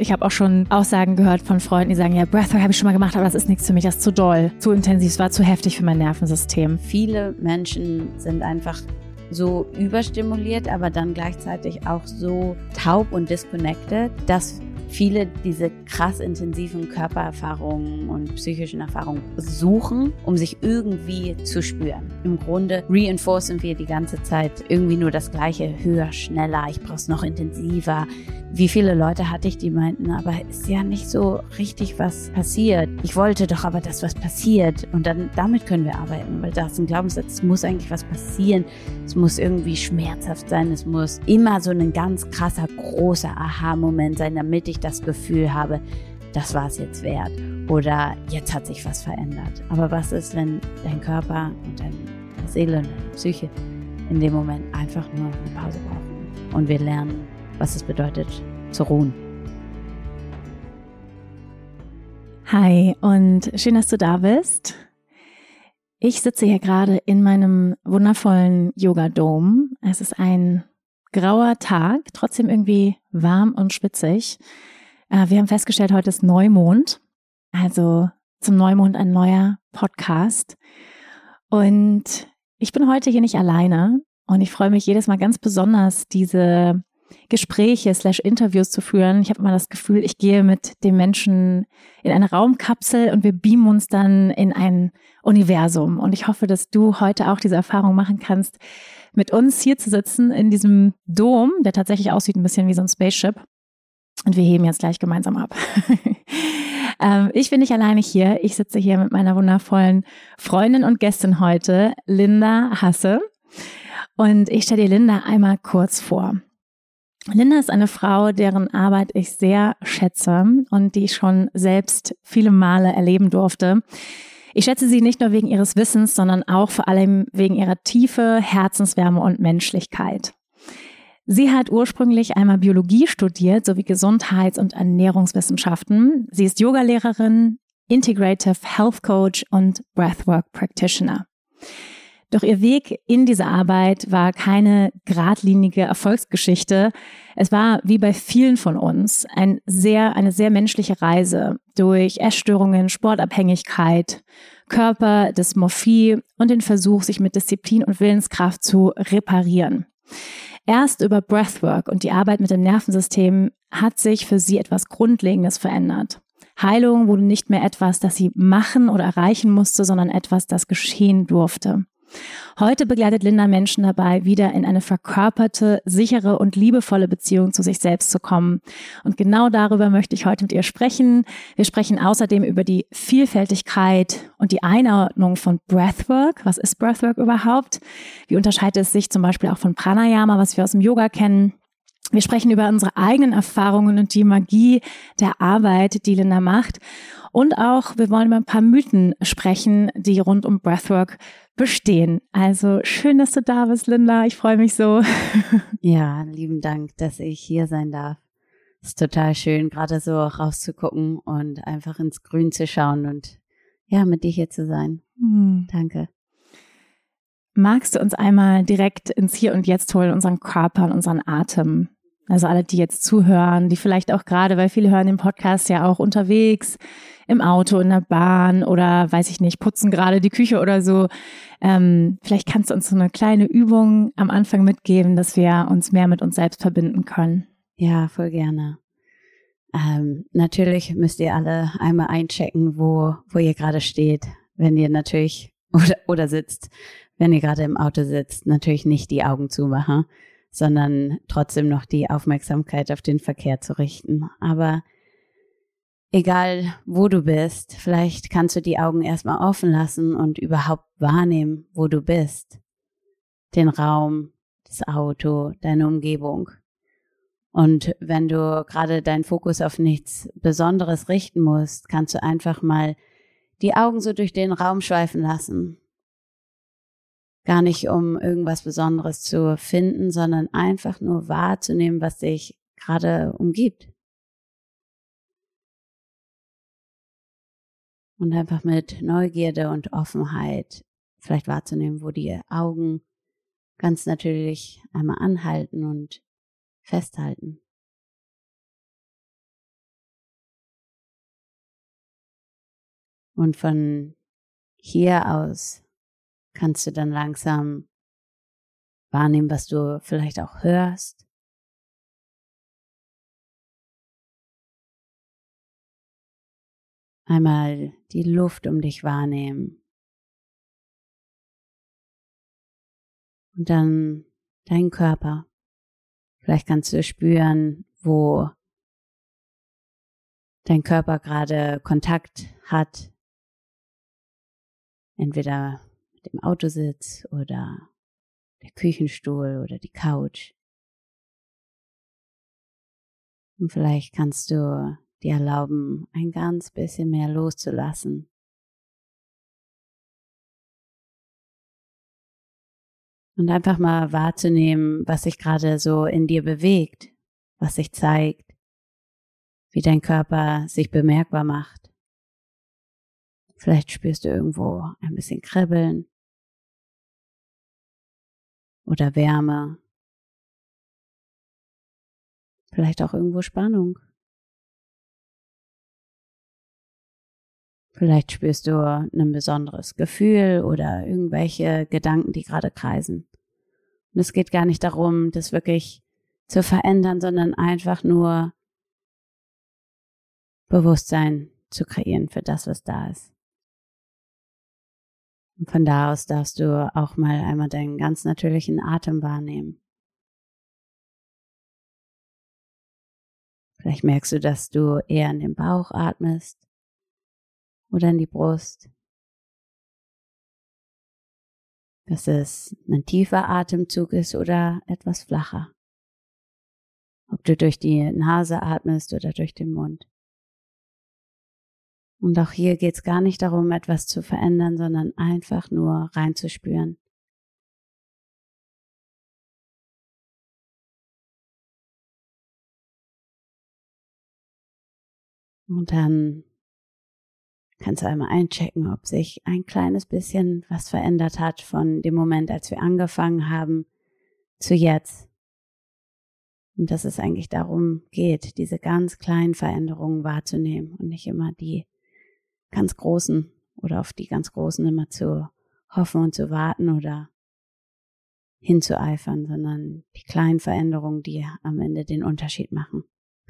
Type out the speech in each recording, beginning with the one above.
Ich habe auch schon Aussagen gehört von Freunden, die sagen, ja, Breathwork habe ich schon mal gemacht, aber das ist nichts für mich, das ist zu doll, zu intensiv, es war zu heftig für mein Nervensystem. Viele Menschen sind einfach so überstimuliert, aber dann gleichzeitig auch so taub und disconnected, dass viele diese krass intensiven Körpererfahrungen und psychischen Erfahrungen suchen, um sich irgendwie zu spüren. Im Grunde reinforcen wir die ganze Zeit irgendwie nur das Gleiche, höher, schneller, ich brauche es noch intensiver. Wie viele Leute hatte ich, die meinten, aber ist ja nicht so richtig was passiert. Ich wollte doch aber, dass was passiert. Und dann damit können wir arbeiten, weil das ist ein Glaubenssatz, es muss eigentlich was passieren. Es muss irgendwie schmerzhaft sein. Es muss immer so ein ganz krasser, großer Aha-Moment sein, damit ich das Gefühl habe, das war es jetzt wert. Oder jetzt hat sich was verändert. Aber was ist, wenn dein Körper und deine Seele und deine Psyche in dem Moment einfach nur eine Pause brauchen? Und wir lernen, was es bedeutet, zu ruhen. Hi und schön, dass du da bist. Ich sitze hier gerade in meinem wundervollen Yoga-Dome. Es ist ein grauer Tag, trotzdem irgendwie warm und spitzig. Wir haben festgestellt, heute ist Neumond. Also zum Neumond ein neuer Podcast. Und ich bin heute hier nicht alleine und ich freue mich jedes Mal ganz besonders, diese Gespräche / Interviews zu führen. Ich habe immer das Gefühl, ich gehe mit dem Menschen in eine Raumkapsel und wir beamen uns dann in ein Universum. Und ich hoffe, dass du heute auch diese Erfahrung machen kannst, mit uns hier zu sitzen in diesem Dom, der tatsächlich aussieht ein bisschen wie so ein Spaceship. Und wir heben jetzt gleich gemeinsam ab. Ich bin nicht alleine hier. Ich sitze hier mit meiner wundervollen Freundin und Gästin heute, Linda Hasse. Und ich stelle dir Linda einmal kurz vor. Linda ist eine Frau, deren Arbeit ich sehr schätze und die ich schon selbst viele Male erleben durfte. Ich schätze sie nicht nur wegen ihres Wissens, sondern auch vor allem wegen ihrer Tiefe, Herzenswärme und Menschlichkeit. Sie hat ursprünglich einmal Biologie studiert, sowie Gesundheits- und Ernährungswissenschaften. Sie ist Yogalehrerin, Integrative Health Coach und Breathwork Practitioner. Doch ihr Weg in diese Arbeit war keine geradlinige Erfolgsgeschichte. Es war, wie bei vielen von uns, eine sehr menschliche Reise durch Essstörungen, Sportabhängigkeit, Körperdysmorphie und den Versuch, sich mit Disziplin und Willenskraft zu reparieren. Erst über Breathwork und die Arbeit mit dem Nervensystem hat sich für sie etwas Grundlegendes verändert. Heilung wurde nicht mehr etwas, das sie machen oder erreichen musste, sondern etwas, das geschehen durfte. Heute begleitet Linda Menschen dabei, wieder in eine verkörperte, sichere und liebevolle Beziehung zu sich selbst zu kommen. Und genau darüber möchte ich heute mit ihr sprechen. Wir sprechen außerdem über die Vielfältigkeit und die Einordnung von Breathwork. Was ist Breathwork überhaupt? Wie unterscheidet es sich zum Beispiel auch von Pranayama, was wir aus dem Yoga kennen? Wir sprechen über unsere eigenen Erfahrungen und die Magie der Arbeit, die Linda macht. Und auch, wir wollen über ein paar Mythen sprechen, die rund um Breathwork bestehen. Also schön, dass du da bist, Linda. Ich freue mich so. Ja, lieben Dank, dass ich hier sein darf. Es ist total schön, gerade so rauszugucken und einfach ins Grün zu schauen und ja, mit dir hier zu sein. Danke. Magst du uns einmal direkt ins Hier und Jetzt holen, unseren Körper und unseren Atem? Also alle, die jetzt zuhören, die vielleicht auch gerade, weil viele hören den Podcast ja auch unterwegs, im Auto, in der Bahn oder weiß ich nicht, putzen gerade die Küche oder so. Vielleicht kannst du uns so eine kleine Übung am Anfang mitgeben, dass wir uns mehr mit uns selbst verbinden können. Ja, voll gerne. Natürlich müsst ihr alle einmal einchecken, wo ihr gerade steht, wenn ihr natürlich oder sitzt. Wenn ihr gerade im Auto sitzt, natürlich nicht die Augen zumachen, sondern trotzdem noch die Aufmerksamkeit auf den Verkehr zu richten. Aber egal, wo du bist, vielleicht kannst du die Augen erstmal offen lassen und überhaupt wahrnehmen, wo du bist. Den Raum, das Auto, deine Umgebung. Und wenn du gerade deinen Fokus auf nichts Besonderes richten musst, kannst du einfach mal die Augen so durch den Raum schweifen lassen. Gar nicht, um irgendwas Besonderes zu finden, sondern einfach nur wahrzunehmen, was dich gerade umgibt. Und einfach mit Neugierde und Offenheit vielleicht wahrzunehmen, wo die Augen ganz natürlich einmal anhalten und festhalten. Und von hier aus kannst du dann langsam wahrnehmen, was du vielleicht auch hörst. Einmal die Luft um dich wahrnehmen. Und dann deinen Körper. Vielleicht kannst du spüren, wo dein Körper gerade Kontakt hat. Entweder mit dem Autositz oder der Küchenstuhl oder die Couch. Und vielleicht kannst du dir erlauben, ein ganz bisschen mehr loszulassen. Und einfach mal wahrzunehmen, was sich gerade so in dir bewegt, was sich zeigt, wie dein Körper sich bemerkbar macht. Vielleicht spürst du irgendwo ein bisschen Kribbeln oder Wärme. Vielleicht auch irgendwo Spannung. Vielleicht spürst du ein besonderes Gefühl oder irgendwelche Gedanken, die gerade kreisen. Und es geht gar nicht darum, das wirklich zu verändern, sondern einfach nur Bewusstsein zu kreieren für das, was da ist. Und von da aus darfst du auch mal einmal deinen ganz natürlichen Atem wahrnehmen. Vielleicht merkst du, dass du eher in den Bauch atmest oder in die Brust. Dass es ein tiefer Atemzug ist oder etwas flacher. Ob du durch die Nase atmest oder durch den Mund. Und auch hier geht es gar nicht darum, etwas zu verändern, sondern einfach nur reinzuspüren. Und dann kannst du einmal einchecken, ob sich ein kleines bisschen was verändert hat von dem Moment, als wir angefangen haben, zu jetzt. Und dass es eigentlich darum geht, diese ganz kleinen Veränderungen wahrzunehmen und nicht immer die ganz großen oder auf die ganz großen immer zu hoffen und zu warten oder hinzueifern, sondern die kleinen Veränderungen, die am Ende den Unterschied machen.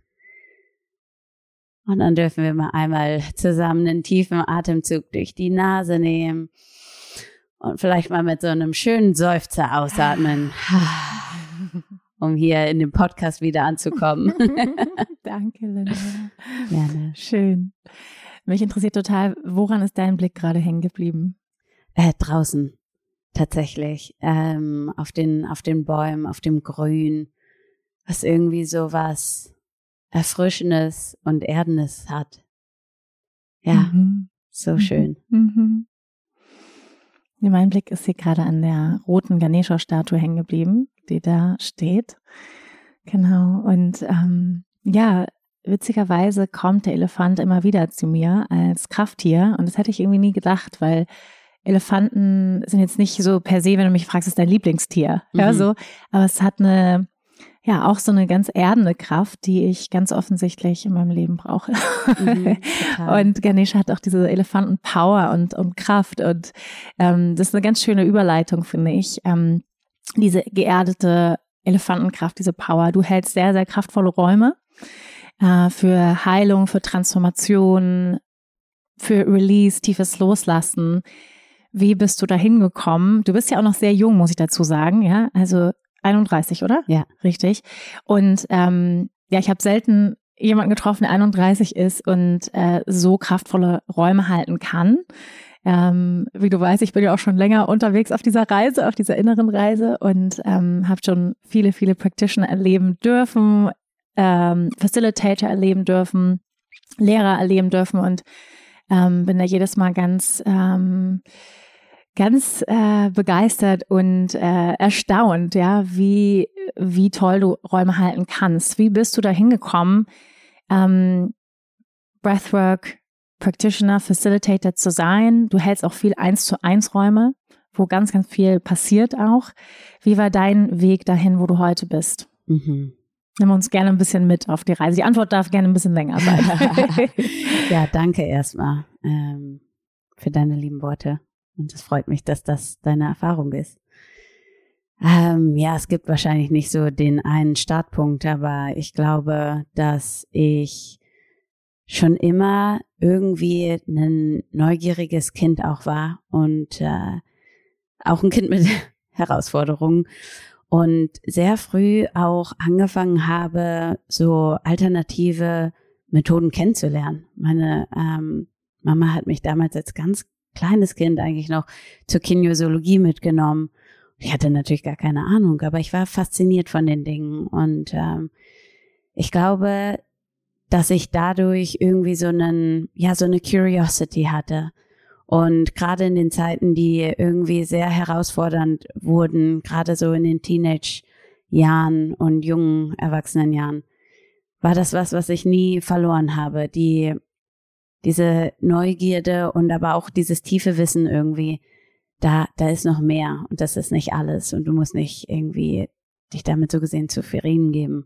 Und dann dürfen wir mal einmal zusammen einen tiefen Atemzug durch die Nase nehmen und vielleicht mal mit so einem schönen Seufzer ausatmen, um hier in dem Podcast wieder anzukommen. Danke, Linda. Gerne. Schön. Mich interessiert total, woran ist dein Blick gerade hängen geblieben? Draußen, tatsächlich. Auf den Bäumen, auf dem Grün, was irgendwie so was Erfrischendes und Erdendes hat. Ja, so schön. Ja, mein Blick ist hier gerade an der roten Ganesha-Statue hängen geblieben, die da steht. Genau. Und ja, witzigerweise kommt der Elefant immer wieder zu mir als Krafttier. Und das hätte ich irgendwie nie gedacht, weil Elefanten sind jetzt nicht so per se, wenn du mich fragst, ist dein Lieblingstier. Ja, so. Aber es hat auch so eine ganz erdende Kraft, die ich ganz offensichtlich in meinem Leben brauche. Und Ganesha hat auch diese Elefanten-Power und Kraft. Und das ist eine ganz schöne Überleitung, finde ich. Diese geerdete Elefantenkraft, diese Power. Du hältst sehr, sehr kraftvolle Räume für Heilung, für Transformation, für Release, tiefes Loslassen. Wie bist du da hingekommen? Du bist ja auch noch sehr jung, muss ich dazu sagen, ja, also 31, oder? Ja. Richtig. Und ich habe selten jemanden getroffen, der 31 ist und so kraftvolle Räume halten kann. Wie du weißt, ich bin ja auch schon länger unterwegs auf dieser Reise, auf dieser inneren Reise und habe schon viele, viele Practitioner erleben dürfen, Facilitator erleben dürfen, Lehrer erleben dürfen und bin da jedes Mal ganz begeistert und erstaunt, ja, wie toll du Räume halten kannst. Wie bist du da hingekommen, Breathwork Practitioner, Facilitator zu sein? Du hältst auch viel 1:1 Räume, wo ganz, ganz viel passiert auch. Wie war dein Weg dahin, wo du heute bist? Nimm uns gerne ein bisschen mit auf die Reise. Die Antwort darf gerne ein bisschen länger sein. Ja, danke erstmal. für deine lieben Worte. Und es freut mich, dass das deine Erfahrung ist. Ja, es gibt wahrscheinlich nicht so den einen Startpunkt, aber ich glaube, dass ich schon immer irgendwie ein neugieriges Kind auch war und auch ein Kind mit Herausforderungen und sehr früh auch angefangen habe, so alternative Methoden kennenzulernen. Meine Mama hat mich damals als ganz kleines Kind eigentlich noch zur Kinesiologie mitgenommen. Ich hatte natürlich gar keine Ahnung, aber ich war fasziniert von den Dingen und ich glaube, dass ich dadurch irgendwie so eine Curiosity hatte. Und gerade in den Zeiten, die irgendwie sehr herausfordernd wurden, gerade so in den Teenage-Jahren und jungen Erwachsenenjahren, war das was ich nie verloren habe. Diese Neugierde und aber auch dieses tiefe Wissen irgendwie, da ist noch mehr und das ist nicht alles und du musst nicht irgendwie dich damit so gesehen zufrieden geben.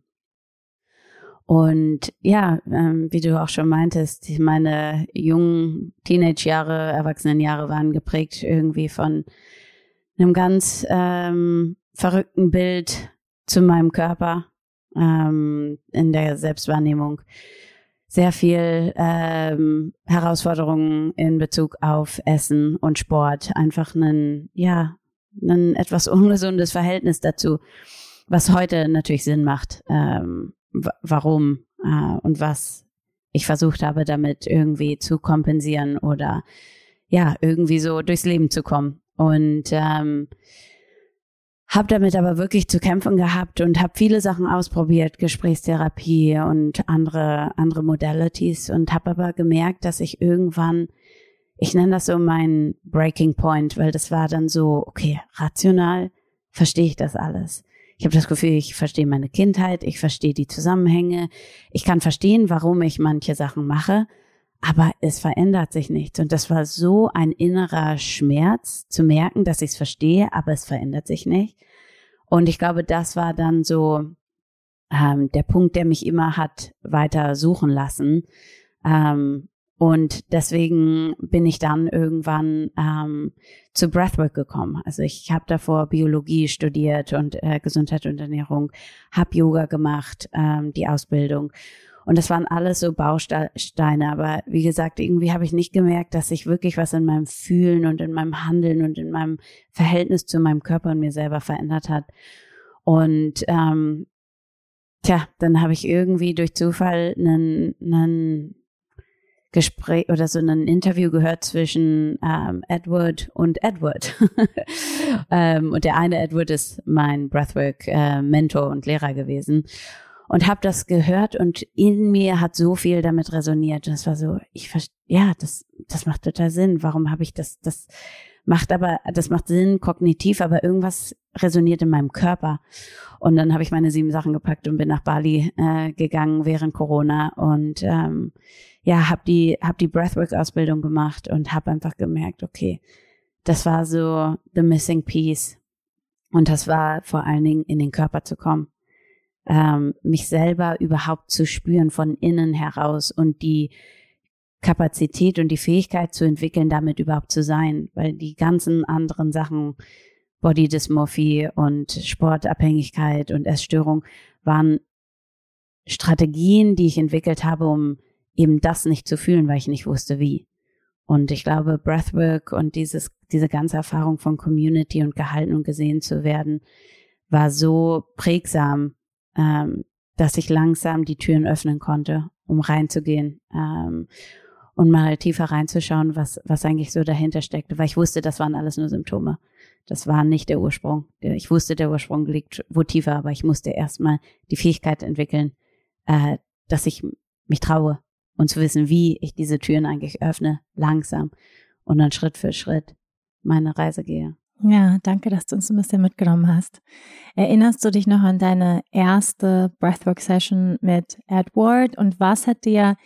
Und ja, wie du auch schon meintest, meine jungen Teenage-Jahre, Erwachsenenjahre waren geprägt irgendwie von einem ganz verrückten Bild zu meinem Körper in der Selbstwahrnehmung. Sehr viel Herausforderungen in Bezug auf Essen und Sport. Einfach ein etwas ungesundes Verhältnis dazu, was heute natürlich Sinn macht. Warum und was ich versucht habe, damit irgendwie zu kompensieren oder ja, irgendwie so durchs Leben zu kommen. Und habe damit aber wirklich zu kämpfen gehabt und habe viele Sachen ausprobiert, Gesprächstherapie und andere Modalities und habe aber gemerkt, dass ich irgendwann, ich nenne das so mein Breaking Point, weil das war dann so, okay, rational verstehe ich das alles. Ich habe das Gefühl, ich verstehe meine Kindheit, ich verstehe die Zusammenhänge, ich kann verstehen, warum ich manche Sachen mache, aber es verändert sich nichts. Und das war so ein innerer Schmerz, zu merken, dass ich es verstehe, aber es verändert sich nicht. Und ich glaube, das war dann so der Punkt, der mich immer hat weiter suchen lassen. Und deswegen bin ich dann irgendwann zu Breathwork gekommen. Also ich habe davor Biologie studiert und Gesundheit und Ernährung, habe Yoga gemacht, die Ausbildung. Und das waren alles so Bausteine. Aber wie gesagt, irgendwie habe ich nicht gemerkt, dass sich wirklich was in meinem Fühlen und in meinem Handeln und in meinem Verhältnis zu meinem Körper und mir selber verändert hat. Und dann habe ich irgendwie durch Zufall einen Gespräch oder so ein Interview gehört zwischen Edward und Edward. Und der eine Edward ist mein Breathwork-Mentor und Lehrer gewesen. Und habe das gehört und in mir hat so viel damit resoniert. Und es war so, das macht total Sinn. Warum habe ich das? Das macht Sinn kognitiv, aber irgendwas resoniert in meinem Körper. Und dann habe ich meine 7 Sachen gepackt und bin nach Bali gegangen während Corona und habe die Breathwork-Ausbildung gemacht und habe einfach gemerkt, okay, das war so the missing piece. Und das war vor allen Dingen in den Körper zu kommen. Mich selber überhaupt zu spüren von innen heraus und die Kapazität und die Fähigkeit zu entwickeln, damit überhaupt zu sein, weil die ganzen anderen Sachen, Body Dysmorphie und Sportabhängigkeit und Essstörung, waren Strategien, die ich entwickelt habe, um eben das nicht zu fühlen, weil ich nicht wusste, wie. Und ich glaube, Breathwork und diese ganze Erfahrung von Community und gehalten und gesehen zu werden, war so prägsam, dass ich langsam die Türen öffnen konnte, um reinzugehen und mal tiefer reinzuschauen, was eigentlich so dahinter steckte, weil ich wusste, das waren alles nur Symptome. Das war nicht der Ursprung. Ich wusste, der Ursprung liegt wo tiefer, aber ich musste erstmal die Fähigkeit entwickeln, dass ich mich traue und zu wissen, wie ich diese Türen eigentlich öffne, langsam und dann Schritt für Schritt meine Reise gehe. Ja, danke, dass du uns ein bisschen mitgenommen hast. Erinnerst du dich noch an deine erste Breathwork-Session mit Edward und was hat dir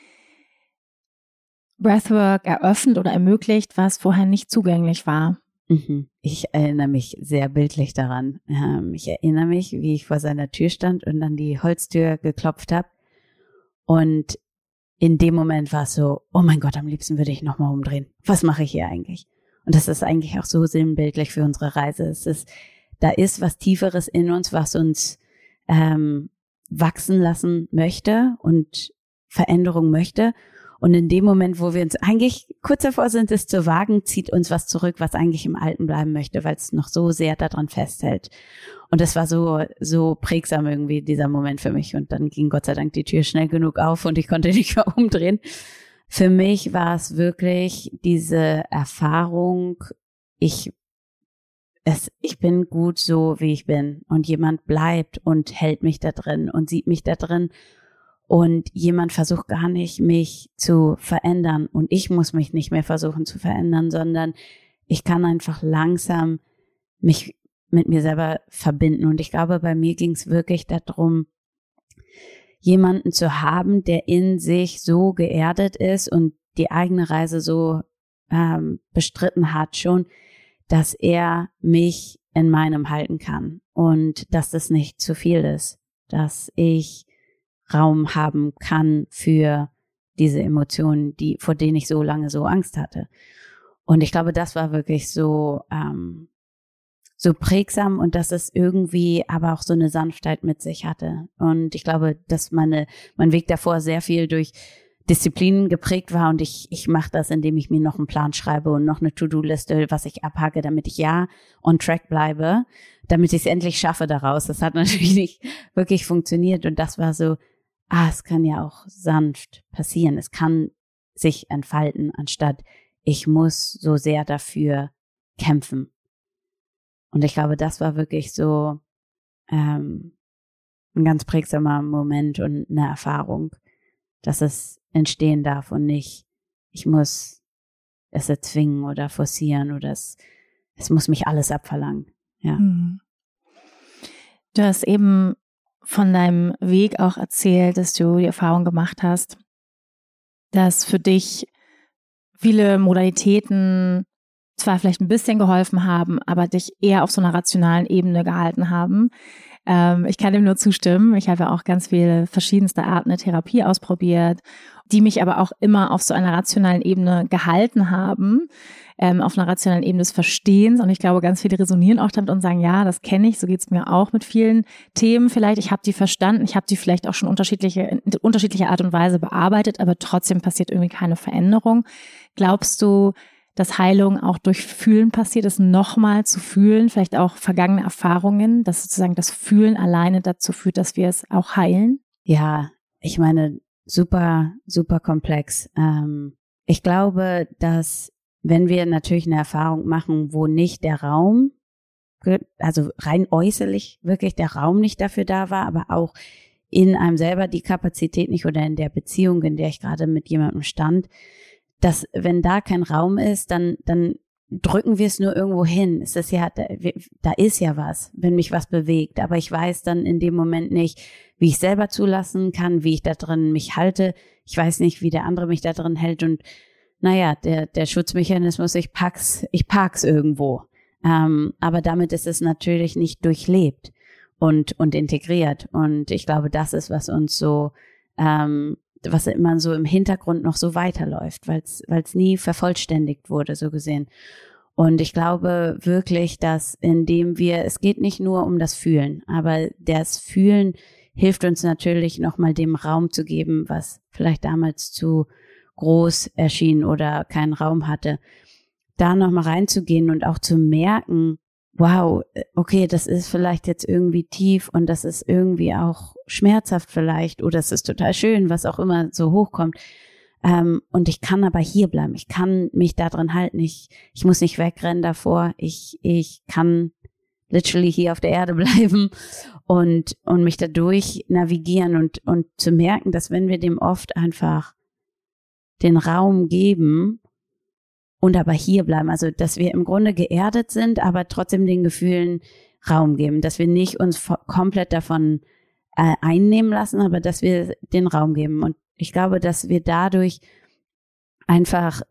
Breathwork eröffnet oder ermöglicht, was vorher nicht zugänglich war? Ich erinnere mich sehr bildlich daran. Ich erinnere mich, wie ich vor seiner Tür stand und an die Holztür geklopft habe und in dem Moment war es so, oh mein Gott, am liebsten würde ich nochmal umdrehen. Was mache ich hier eigentlich? Und das ist eigentlich auch so sinnbildlich für unsere Reise. Da ist was Tieferes in uns, was uns wachsen lassen möchte und Veränderung möchte. Und in dem Moment, wo wir uns eigentlich kurz davor sind, es zu wagen, zieht uns was zurück, was eigentlich im Alten bleiben möchte, weil es noch so sehr daran festhält. Und das war so prägsam irgendwie, dieser Moment für mich. Und dann ging Gott sei Dank die Tür schnell genug auf und ich konnte nicht mehr umdrehen. Für mich war es wirklich diese Erfahrung, ich bin gut so, wie ich bin. Und jemand bleibt und hält mich da drin und sieht mich da drin. Und jemand versucht gar nicht, mich zu verändern. Und ich muss mich nicht mehr versuchen zu verändern, sondern ich kann einfach langsam mich mit mir selber verbinden. Und ich glaube, bei mir ging es wirklich darum, jemanden zu haben, der in sich so geerdet ist und die eigene Reise so bestritten hat schon, dass er mich in meinem halten kann. Und dass das nicht zu viel ist. Dass ich Raum haben kann für diese Emotionen, vor denen ich so lange so Angst hatte. Und ich glaube, das war wirklich so prägsam und dass es irgendwie aber auch so eine Sanftheit mit sich hatte. Und ich glaube, dass mein Weg davor sehr viel durch Disziplinen geprägt war und ich mache das, indem ich mir noch einen Plan schreibe und noch eine To-Do-Liste, was ich abhake, damit ich on track bleibe, damit ich es endlich schaffe daraus. Das hat natürlich nicht wirklich funktioniert und das war so, es kann ja auch sanft passieren. Es kann sich entfalten, anstatt ich muss so sehr dafür kämpfen. Und ich glaube, das war wirklich so ein ganz prägsamer Moment und eine Erfahrung, dass es entstehen darf und nicht, ich muss es erzwingen oder forcieren oder es muss mich alles abverlangen. Ja. Du hast eben von deinem Weg auch erzählt, dass du die Erfahrung gemacht hast, dass für dich viele Modalitäten zwar vielleicht ein bisschen geholfen haben, aber dich eher auf so einer rationalen Ebene gehalten haben. Ich kann dem nur zustimmen. Ich habe ja auch ganz viele verschiedenste Arten der Therapie ausprobiert, die mich aber auch immer auf so einer rationalen Ebene gehalten haben, auf einer rationalen Ebene des Verstehens. Und ich glaube, ganz viele resonieren auch damit und sagen, ja, das kenne ich, so geht's mir auch mit vielen Themen vielleicht. Ich habe die verstanden, ich habe die vielleicht auch schon in unterschiedlicher Art und Weise bearbeitet, aber trotzdem passiert irgendwie keine Veränderung. Glaubst du, dass Heilung auch durch Fühlen passiert ist, nochmal zu fühlen, vielleicht auch vergangene Erfahrungen, dass sozusagen das Fühlen alleine dazu führt, dass wir es auch heilen? Ja, ich meine, super, super komplex. Ich glaube, dass wenn wir natürlich eine Erfahrung machen, wo nicht der Raum, also rein äußerlich wirklich der Raum nicht dafür da war, aber auch in einem selber die Kapazität nicht oder in der Beziehung, in der ich gerade mit jemandem stand, dass wenn da kein Raum ist, dann drücken wir es nur irgendwo hin. Es ist ja, da ist ja was, wenn mich was bewegt. Aber ich weiß dann in dem Moment nicht, wie ich selber zulassen kann, wie ich da drin mich halte. Ich weiß nicht, wie der andere mich da drin hält. Und naja, der Schutzmechanismus, ich park's irgendwo. Aber damit ist es natürlich nicht durchlebt und integriert. Und ich glaube, das ist, was uns so, was immer so im Hintergrund noch so weiterläuft, weil es nie vervollständigt wurde, so gesehen. Und ich glaube wirklich, dass es geht nicht nur um das Fühlen, aber das Fühlen hilft uns natürlich nochmal dem Raum zu geben, was vielleicht damals zu groß erschien oder keinen Raum hatte, da nochmal reinzugehen und auch zu merken, wow, okay, das ist vielleicht jetzt irgendwie tief und das ist irgendwie auch schmerzhaft vielleicht oder es ist total schön, was auch immer so hochkommt. Und ich kann aber hier bleiben, ich kann mich da drin halten, ich muss nicht wegrennen davor, ich kann literally hier auf der Erde bleiben und mich dadurch navigieren und zu merken, dass wenn wir dem oft einfach den Raum geben und aber hier bleiben, also dass wir im Grunde geerdet sind, aber trotzdem den Gefühlen Raum geben, dass wir nicht uns komplett davon einnehmen lassen, aber dass wir den Raum geben. Und ich glaube, dass wir dadurch einfach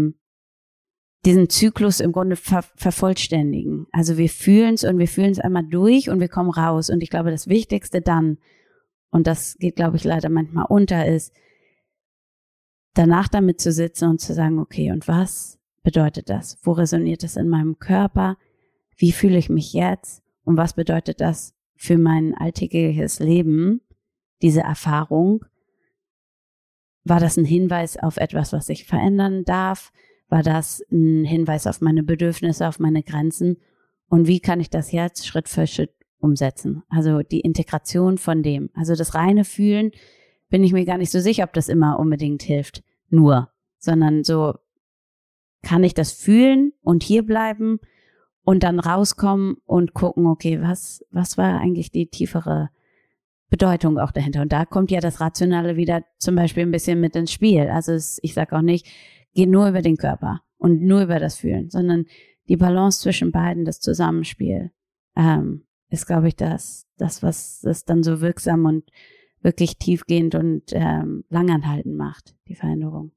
diesen Zyklus im Grunde vervollständigen. Also wir fühlen es einmal durch und wir kommen raus. Und ich glaube, das Wichtigste dann, und das geht, glaube ich, leider manchmal unter, ist, danach damit zu sitzen und zu sagen, okay, und was bedeutet das? Wo resoniert das in meinem Körper? Wie fühle ich mich jetzt? Und was bedeutet das für mein alltägliches Leben, diese Erfahrung? War das ein Hinweis auf etwas, was ich verändern darf? War das ein Hinweis auf meine Bedürfnisse, auf meine Grenzen? Und wie kann ich das jetzt Schritt für Schritt umsetzen? Also die Integration von dem. Also das reine Fühlen, bin ich mir gar nicht so sicher, ob das immer unbedingt hilft. Sondern so, kann ich das fühlen und hier bleiben und dann rauskommen und gucken, okay, was war eigentlich die tiefere Bedeutung auch dahinter? Und da kommt ja das Rationale wieder zum Beispiel ein bisschen mit ins Spiel. Also ich sage auch nicht, geh nur über den Körper und nur über das Fühlen, sondern die Balance zwischen beiden, das Zusammenspiel, ist, glaube ich, das, was das dann so wirksam und wirklich tiefgehend und langanhaltend macht, die Veränderung.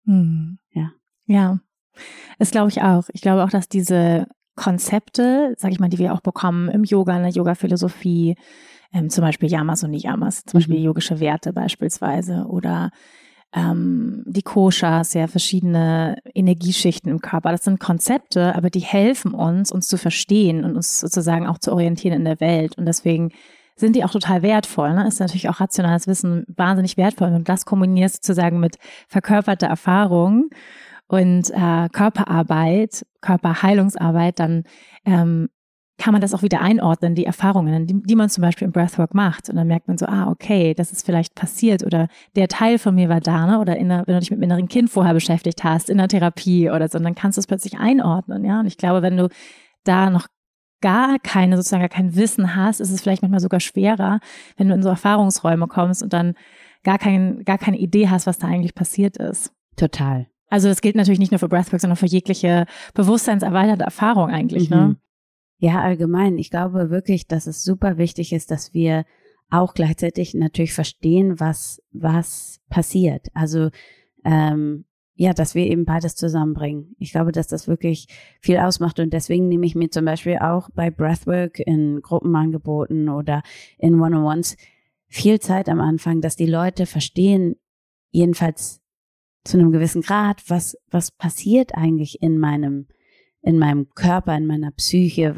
Ja, das glaube ich auch. Ich glaube auch, dass diese Konzepte, sag ich mal, die wir auch bekommen im Yoga, in der Yoga-Philosophie, zum Beispiel Yamas und Niyamas, zum Beispiel yogische Werte beispielsweise oder die Koshas, ja, verschiedene Energieschichten im Körper. Das sind Konzepte, aber die helfen uns zu verstehen und uns sozusagen auch zu orientieren in der Welt. Und deswegen sind die auch total wertvoll. Ne? Ist natürlich auch rationales Wissen wahnsinnig wertvoll. Und das kombinierst sozusagen mit verkörperter Erfahrung und Körperarbeit, Körperheilungsarbeit, dann kann man das auch wieder einordnen, die Erfahrungen, die man zum Beispiel im Breathwork macht. Und dann merkt man so, okay, das ist vielleicht passiert oder der Teil von mir war da, ne? Oder wenn du dich mit dem inneren Kind vorher beschäftigt hast, in der Therapie oder so, dann kannst du es plötzlich einordnen, ja. Und ich glaube, wenn du da noch gar kein Wissen hast, ist es vielleicht manchmal sogar schwerer, wenn du in so Erfahrungsräume kommst und dann gar keine Idee hast, was da eigentlich passiert ist. Total. Also das gilt natürlich nicht nur für Breathwork, sondern für jegliche bewusstseinserweiterte Erfahrung eigentlich, ne? Ja, allgemein. Ich glaube wirklich, dass es super wichtig ist, dass wir auch gleichzeitig natürlich verstehen, was passiert. Also dass wir eben beides zusammenbringen. Ich glaube, dass das wirklich viel ausmacht und deswegen nehme ich mir zum Beispiel auch bei Breathwork in Gruppenangeboten oder in One-on-Ones viel Zeit am Anfang, dass die Leute verstehen, jedenfalls zu einem gewissen Grad, was passiert eigentlich in meinem Körper, in meiner Psyche,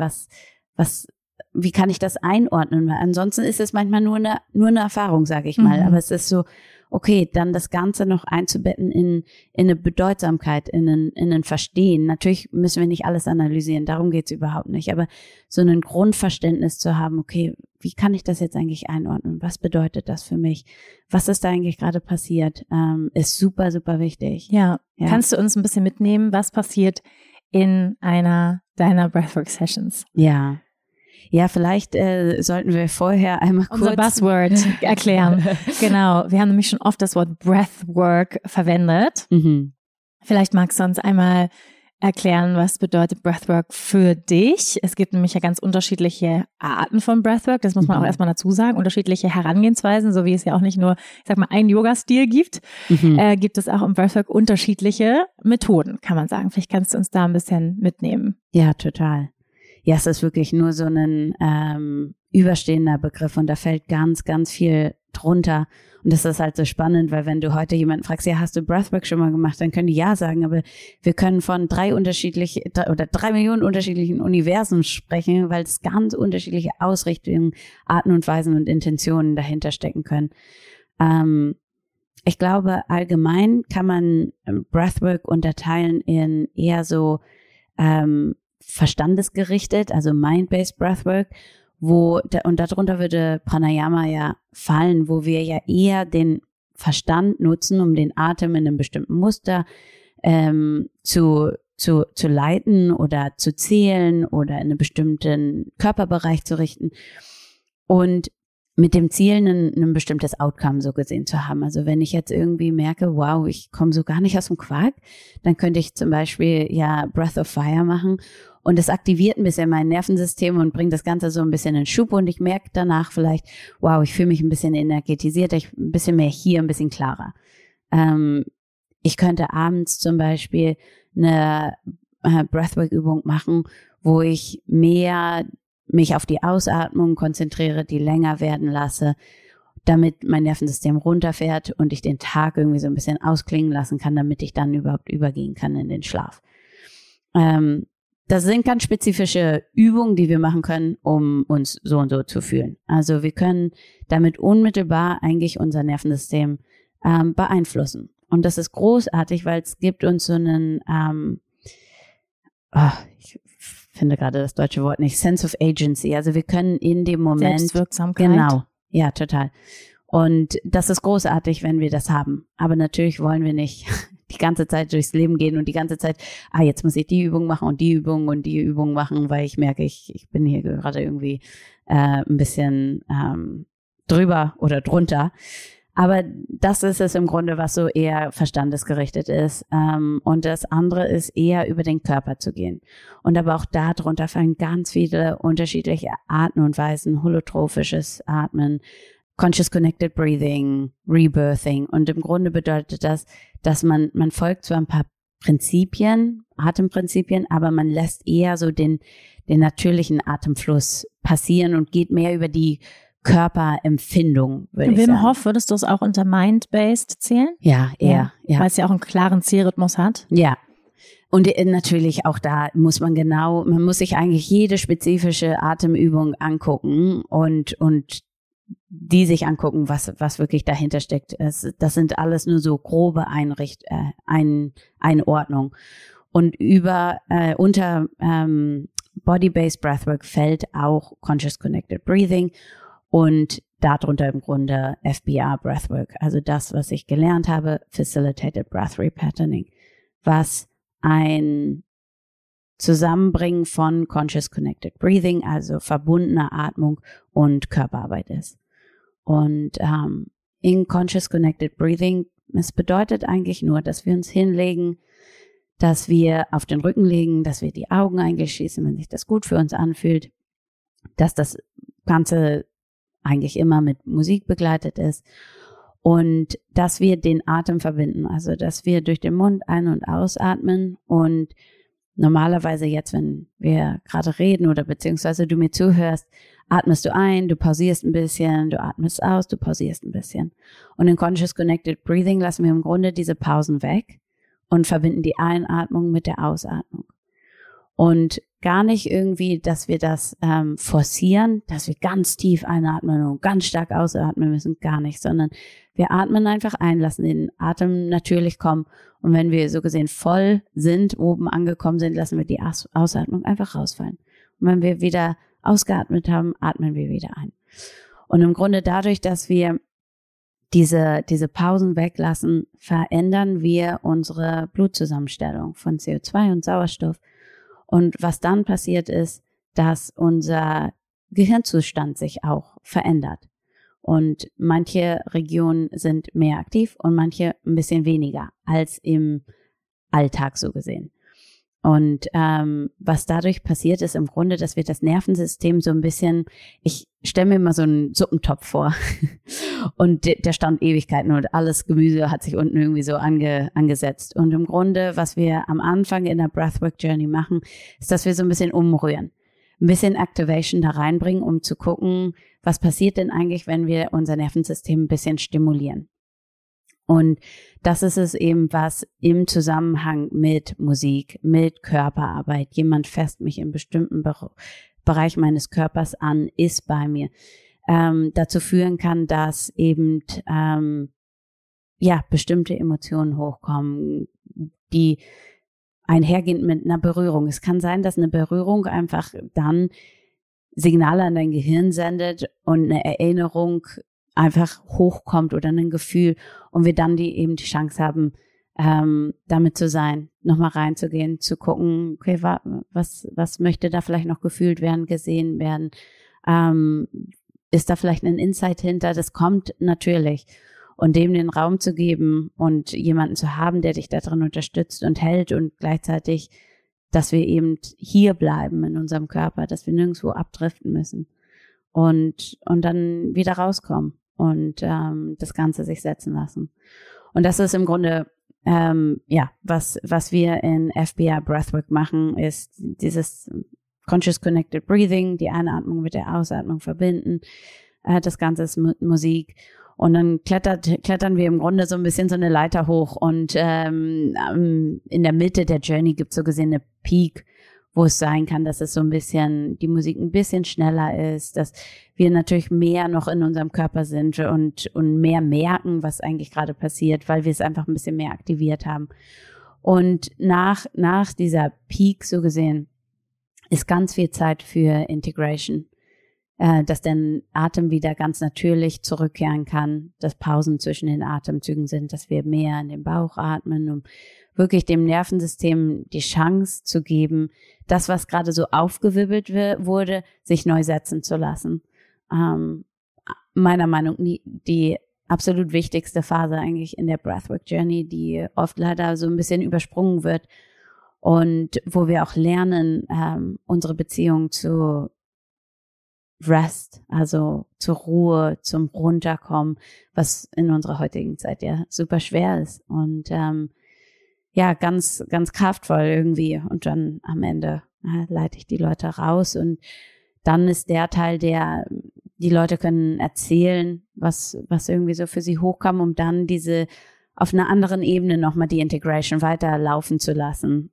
wie kann ich das einordnen? Weil ansonsten ist es manchmal nur eine Erfahrung, sage ich mal. Aber es ist so, okay, dann das Ganze noch einzubetten in eine Bedeutsamkeit, in ein Verstehen. Natürlich müssen wir nicht alles analysieren, darum geht's überhaupt nicht. Aber so ein Grundverständnis zu haben, okay, wie kann ich das jetzt eigentlich einordnen? Was bedeutet das für mich? Was ist da eigentlich gerade passiert? Ist super, super wichtig. Ja. Kannst du uns ein bisschen mitnehmen, was passiert in einer deiner Breathwork-Sessions? Ja, vielleicht sollten wir vorher einmal kurz unser Buzzword erklären. Genau, wir haben nämlich schon oft das Wort Breathwork verwendet. Vielleicht magst du uns einmal erklären, was bedeutet Breathwork für dich? Es gibt nämlich ja ganz unterschiedliche Arten von Breathwork, das muss man auch erstmal dazu sagen, unterschiedliche Herangehensweisen, so wie es ja auch nicht nur, ich sag mal, einen Yoga-Stil gibt, gibt es auch im Breathwork unterschiedliche Methoden, kann man sagen. Vielleicht kannst du uns da ein bisschen mitnehmen. Ja, total. Ja, es ist wirklich nur so ein überstehender Begriff und da fällt ganz, ganz viel drunter. Und das ist halt so spannend, weil wenn du heute jemanden fragst, ja, hast du Breathwork schon mal gemacht, dann können die ja sagen, aber wir können von 3 Millionen unterschiedlichen Universen sprechen, weil es ganz unterschiedliche Ausrichtungen, Arten und Weisen und Intentionen dahinter stecken können. Ich glaube, allgemein kann man Breathwork unterteilen in eher so verstandesgerichtet, also Mind-Based Breathwork, und darunter würde Pranayama ja fallen, wo wir ja eher den Verstand nutzen, um den Atem in einem bestimmten Muster zu leiten oder zu zählen oder in einen bestimmten Körperbereich zu richten und mit dem Ziel, ein bestimmtes Outcome so gesehen zu haben. Also wenn ich jetzt irgendwie merke, wow, ich komme so gar nicht aus dem Quark, dann könnte ich zum Beispiel ja Breath of Fire machen und es aktiviert ein bisschen mein Nervensystem und bringt das Ganze so ein bisschen in Schub und ich merke danach vielleicht, wow, ich fühle mich ein bisschen energetisierter, ein bisschen mehr hier, ein bisschen klarer. Ich könnte abends zum Beispiel eine Breathwork-Übung machen, wo ich mehr mich auf die Ausatmung konzentriere, die länger werden lasse, damit mein Nervensystem runterfährt und ich den Tag irgendwie so ein bisschen ausklingen lassen kann, damit ich dann überhaupt übergehen kann in den Schlaf. Das sind ganz spezifische Übungen, die wir machen können, um uns so und so zu fühlen. Also wir können damit unmittelbar eigentlich unser Nervensystem beeinflussen. Und das ist großartig, weil es gibt uns so einen, ich finde gerade das deutsche Wort nicht, Sense of Agency. Also wir können in dem Moment. Selbstwirksamkeit. Genau, ja, total. Und das ist großartig, wenn wir das haben. Aber natürlich wollen wir nicht die ganze Zeit durchs Leben gehen und die ganze Zeit, jetzt muss ich die Übung machen und die Übung und die Übung machen, weil ich merke, ich bin hier gerade irgendwie ein bisschen drüber oder drunter. Aber das ist es im Grunde, was so eher verstandesgerichtet ist. Und das andere ist eher über den Körper zu gehen. Und aber auch darunter fallen ganz viele unterschiedliche Arten und Weisen, holotrophisches Atmen, Conscious Connected Breathing, Rebirthing. Und im Grunde bedeutet das, dass man folgt zwar ein paar Prinzipien, Atemprinzipien, aber man lässt eher so den natürlichen Atemfluss passieren und geht mehr über die Körperempfindung, würde ich sagen. Wim Hof, würdest du es auch unter Mind-Based zählen? Ja, eher. Ja. Weil es ja auch einen klaren Zielrhythmus hat. Ja. Und natürlich auch da muss man muss sich eigentlich jede spezifische Atemübung angucken und die sich angucken, was wirklich dahinter steckt. Das sind alles nur so grobe Einordnung. Und unter Body-Based Breathwork fällt auch Conscious Connected Breathing und darunter im Grunde FBR Breathwork, also das, was ich gelernt habe, Facilitated Breath Repatterning, was ein Zusammenbringen von Conscious Connected Breathing, also verbundener Atmung und Körperarbeit ist. Und in Conscious Connected Breathing, es bedeutet eigentlich nur, dass wir uns hinlegen, dass wir auf den Rücken legen, dass wir die Augen eigentlich schließen, wenn sich das gut für uns anfühlt, dass das Ganze eigentlich immer mit Musik begleitet ist und dass wir den Atem verbinden, also dass wir durch den Mund ein- und ausatmen und normalerweise jetzt, wenn wir gerade reden oder beziehungsweise du mir zuhörst, atmest du ein, du pausierst ein bisschen, du atmest aus, du pausierst ein bisschen. Und in Conscious Connected Breathing lassen wir im Grunde diese Pausen weg und verbinden die Einatmung mit der Ausatmung. Und gar nicht irgendwie, dass wir das forcieren, dass wir ganz tief einatmen und ganz stark ausatmen müssen, gar nicht, sondern wir atmen einfach ein, lassen den Atem natürlich kommen und wenn wir so gesehen voll sind, oben angekommen sind, lassen wir die Ausatmung einfach rausfallen. Und wenn wir wieder ausgeatmet haben, atmen wir wieder ein. Und im Grunde dadurch, dass wir diese Pausen weglassen, verändern wir unsere Blutzusammenstellung von CO2 und Sauerstoff. Und was dann passiert ist, dass unser Gehirnzustand sich auch verändert. Und manche Regionen sind mehr aktiv und manche ein bisschen weniger als im Alltag so gesehen. Und was dadurch passiert ist im Grunde, dass wir das Nervensystem so ein bisschen, ich stelle mir mal so einen Suppentopf vor und der stand Ewigkeiten und alles Gemüse hat sich unten irgendwie so angesetzt. Und im Grunde, was wir am Anfang in der Breathwork Journey machen, ist, dass wir so ein bisschen umrühren, ein bisschen Activation da reinbringen, um zu gucken, was passiert denn eigentlich, wenn wir unser Nervensystem ein bisschen stimulieren. Und das ist es eben, was im Zusammenhang mit Musik, mit Körperarbeit, jemand fasst mich in bestimmten Bereich meines Körpers an, ist bei mir, dazu führen kann, dass eben bestimmte Emotionen hochkommen, die einhergehend mit einer Berührung. Es kann sein, dass eine Berührung einfach dann Signale an dein Gehirn sendet und eine Erinnerung einfach hochkommt oder ein Gefühl und wir dann die Chance haben, damit zu sein, nochmal reinzugehen, zu gucken, okay, was möchte da vielleicht noch gefühlt werden, gesehen werden, ist da vielleicht ein Insight hinter, das kommt natürlich und dem den Raum zu geben und jemanden zu haben, der dich da drin unterstützt und hält und gleichzeitig, dass wir eben hier bleiben in unserem Körper, dass wir nirgendwo abdriften müssen und dann wieder rauskommen und das Ganze sich setzen lassen. Und das ist im Grunde, was wir in FBR Breathwork machen, ist dieses Conscious Connected Breathing, die Einatmung mit der Ausatmung verbinden, Das Ganze ist Musik. Und dann klettern wir im Grunde so ein bisschen so eine Leiter hoch und in der Mitte der Journey gibt es so gesehen eine Peak, wo es sein kann, dass es so ein bisschen, die Musik ein bisschen schneller ist, dass wir natürlich mehr noch in unserem Körper sind und mehr merken, was eigentlich gerade passiert, weil wir es einfach ein bisschen mehr aktiviert haben. Und nach dieser Peak so gesehen ist ganz viel Zeit für Integration, dass der Atem wieder ganz natürlich zurückkehren kann, dass Pausen zwischen den Atemzügen sind, dass wir mehr in den Bauch atmen, um wirklich dem Nervensystem die Chance zu geben, das, was gerade so aufgewirbelt wurde, sich neu setzen zu lassen. Meiner Meinung nach die absolut wichtigste Phase eigentlich in der Breathwork Journey, die oft leider so ein bisschen übersprungen wird und wo wir auch lernen, unsere Beziehung zu Rest, also zur Ruhe, zum Runterkommen, was in unserer heutigen Zeit ja super schwer ist und ganz, ganz kraftvoll irgendwie. Und dann am Ende leite ich die Leute raus und dann ist der Teil, der die Leute können erzählen, was irgendwie so für sie hochkam, um dann diese auf einer anderen Ebene nochmal die Integration weiterlaufen zu lassen,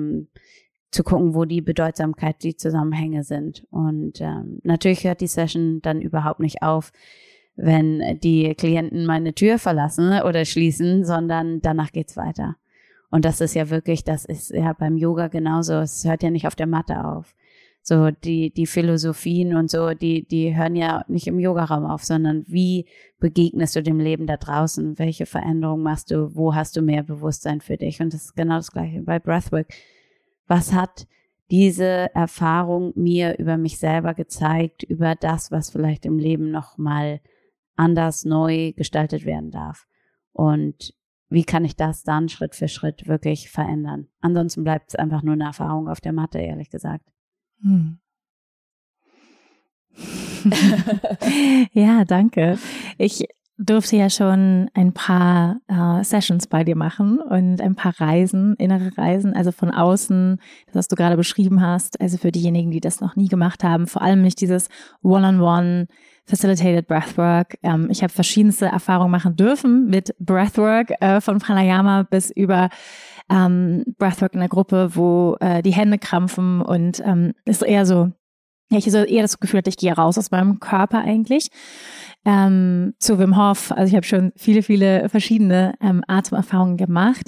zu gucken, wo die Bedeutsamkeit, die Zusammenhänge sind. Und natürlich hört die Session dann überhaupt nicht auf, wenn die Klienten meine Tür verlassen oder schließen, sondern danach geht's weiter. Und das ist ja wirklich, das ist ja beim Yoga genauso, es hört ja nicht auf der Matte auf. So die Philosophien und so, die hören ja nicht im Yogaraum auf, sondern wie begegnest du dem Leben da draußen? Welche Veränderungen machst du? Wo hast du mehr Bewusstsein für dich? Und das ist genau das Gleiche bei Breathwork. Was hat diese Erfahrung mir über mich selber gezeigt, über das, was vielleicht im Leben noch mal anders neu gestaltet werden darf? Und wie kann ich das dann Schritt für Schritt wirklich verändern? Ansonsten bleibt es einfach nur eine Erfahrung auf der Matte, ehrlich gesagt. Ja, danke. Ich durfte ja schon ein paar Sessions bei dir machen und ein paar Reisen, innere Reisen, also von außen, das, was du gerade beschrieben hast, also für diejenigen, die das noch nie gemacht haben, vor allem nicht dieses One-on-One Facilitated Breathwork. Ich habe verschiedenste Erfahrungen machen dürfen mit Breathwork, von Pranayama bis über Breathwork in der Gruppe, wo die Hände krampfen und ist eher so, ja, ich habe eher das Gefühl, ich gehe raus aus meinem Körper eigentlich. Zu Wim Hof, also ich habe schon viele verschiedene Atemerfahrungen gemacht.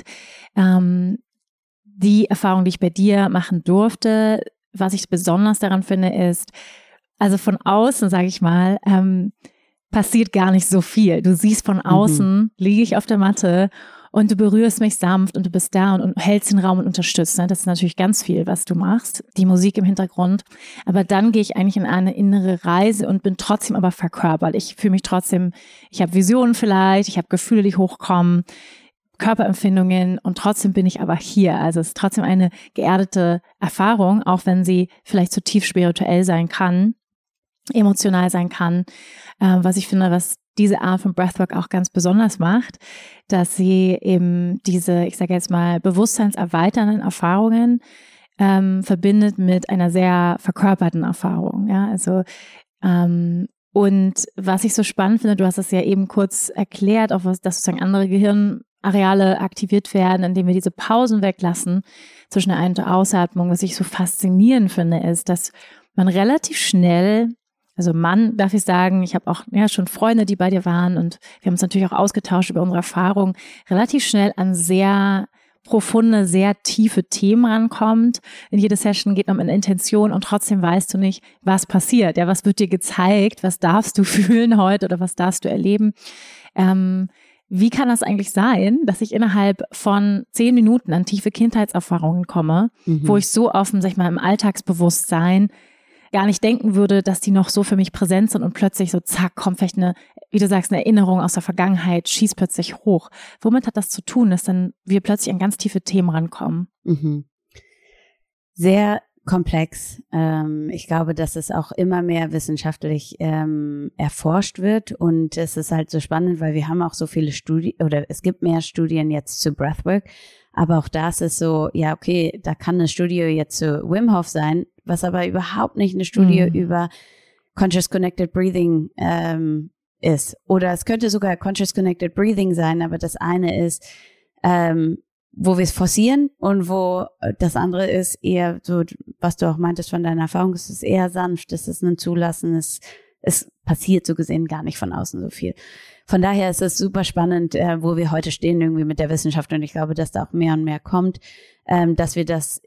Die Erfahrung, die ich bei dir machen durfte, was ich besonders daran finde, ist, also von außen, sage ich mal, passiert gar nicht so viel. Du siehst von außen, liege ich auf der Matte und du berührst mich sanft und du bist da und hältst den Raum und unterstützt. Ne? Das ist natürlich ganz viel, was du machst, die Musik im Hintergrund. Aber dann gehe ich eigentlich in eine innere Reise und bin trotzdem aber verkörpert. Ich fühle mich trotzdem, ich habe Visionen vielleicht, ich habe Gefühle, die hochkommen, Körperempfindungen und trotzdem bin ich aber hier. Also es ist trotzdem eine geerdete Erfahrung, auch wenn sie vielleicht zu tief spirituell sein kann, emotional sein kann, was ich finde, was diese Art von Breathwork auch ganz besonders macht, dass sie eben diese, ich sage jetzt mal, bewusstseinserweiternden Erfahrungen verbindet mit einer sehr verkörperten Erfahrung. Ja, also und was ich so spannend finde, du hast es ja eben kurz erklärt, auch was, dass sozusagen andere Gehirnareale aktiviert werden, indem wir diese Pausen weglassen zwischen der Ein- und der Ausatmung. Was ich so faszinierend finde, ist, dass man relativ schnell, also Mann, darf ich sagen, ich habe auch schon Freunde, die bei dir waren und wir haben uns natürlich auch ausgetauscht über unsere Erfahrungen, relativ schnell an sehr profunde, sehr tiefe Themen rankommt. In jede Session geht man mit einer Intention und trotzdem weißt du nicht, was passiert. Ja, was wird dir gezeigt? Was darfst du fühlen heute oder was darfst du erleben? Wie kann das eigentlich sein, dass ich innerhalb von 10 Minuten an tiefe Kindheitserfahrungen komme, wo ich so offen, sag ich mal, im Alltagsbewusstsein gar nicht denken würde, dass die noch so für mich präsent sind und plötzlich so zack, kommt vielleicht eine, wie du sagst, eine Erinnerung aus der Vergangenheit, schießt plötzlich hoch. Womit hat das zu tun, dass dann wir plötzlich an ganz tiefe Themen rankommen? Sehr komplex. Ich glaube, dass es auch immer mehr wissenschaftlich erforscht wird und es ist halt so spannend, weil wir haben auch so viele Studien oder es gibt mehr Studien jetzt zu Breathwork, aber auch das ist so, ja okay, da kann eine Studie jetzt zu Wim Hof sein, was aber überhaupt nicht eine Studie über Conscious Connected Breathing ist. Oder es könnte sogar Conscious Connected Breathing sein, aber das eine ist, wo wir es forcieren und wo das andere ist eher so, was du auch meintest von deiner Erfahrung, es ist eher sanft, es ist ein Zulassen, es passiert so gesehen gar nicht von außen so viel. Von daher ist es super spannend, wo wir heute stehen irgendwie mit der Wissenschaft und ich glaube, dass da auch mehr und mehr kommt, dass wir das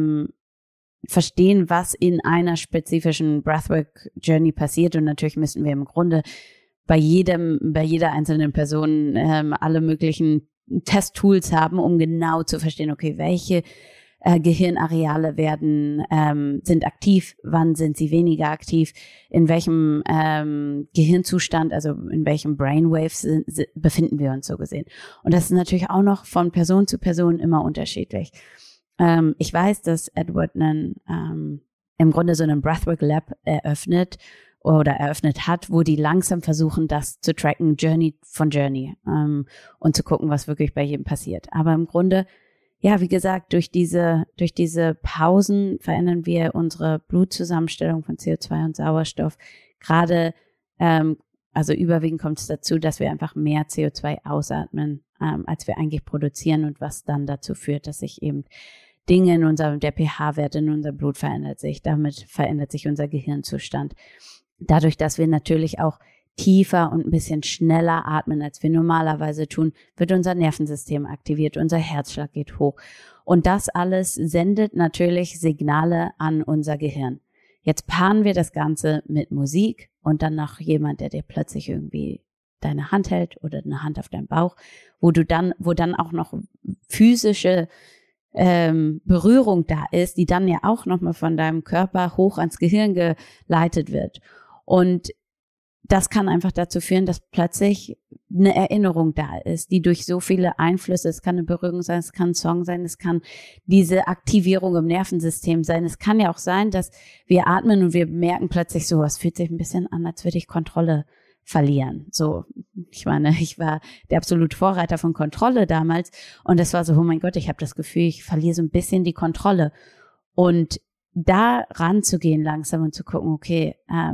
verstehen, was in einer spezifischen Breathwork Journey passiert und natürlich müssen wir im Grunde bei jeder einzelnen Person alle möglichen Testtools haben, um genau zu verstehen, okay, welche Gehirnareale sind aktiv, wann sind sie weniger aktiv, in welchem Gehirnzustand, also in welchem Brainwaves befinden wir uns so gesehen. Und das ist natürlich auch noch von Person zu Person immer unterschiedlich. Ich weiß, dass Edward im Grunde so einen Breathwork Lab eröffnet hat, wo die langsam versuchen, das zu tracken, Journey von Journey, und zu gucken, was wirklich bei jedem passiert. Aber im Grunde, ja, wie gesagt, durch diese Pausen verändern wir unsere Blutzusammenstellung von CO2 und Sauerstoff. Gerade, also überwiegend kommt es dazu, dass wir einfach mehr CO2 ausatmen, als wir eigentlich produzieren und was dann dazu führt, dass sich eben Dinge der pH-Wert in unserem Blut verändert sich. Damit verändert sich unser Gehirnzustand. Dadurch, dass wir natürlich auch tiefer und ein bisschen schneller atmen, als wir normalerweise tun, wird unser Nervensystem aktiviert, unser Herzschlag geht hoch. Und das alles sendet natürlich Signale an unser Gehirn. Jetzt paaren wir das Ganze mit Musik und dann noch jemand, der dir plötzlich irgendwie deine Hand hält oder eine Hand auf deinen Bauch, wo dann auch noch physische Berührung da ist, die dann ja auch nochmal von deinem Körper hoch ans Gehirn geleitet wird. Und das kann einfach dazu führen, dass plötzlich eine Erinnerung da ist, die durch so viele Einflüsse, es kann eine Berührung sein, es kann ein Song sein, es kann diese Aktivierung im Nervensystem sein. Es kann ja auch sein, dass wir atmen und wir merken plötzlich so, es fühlt sich ein bisschen an, als würde ich Kontrolle verlieren. So, ich meine, ich war der absolute Vorreiter von Kontrolle damals und es war so, oh mein Gott, ich habe das Gefühl, ich verliere so ein bisschen die Kontrolle. Und da ranzugehen langsam und zu gucken, okay,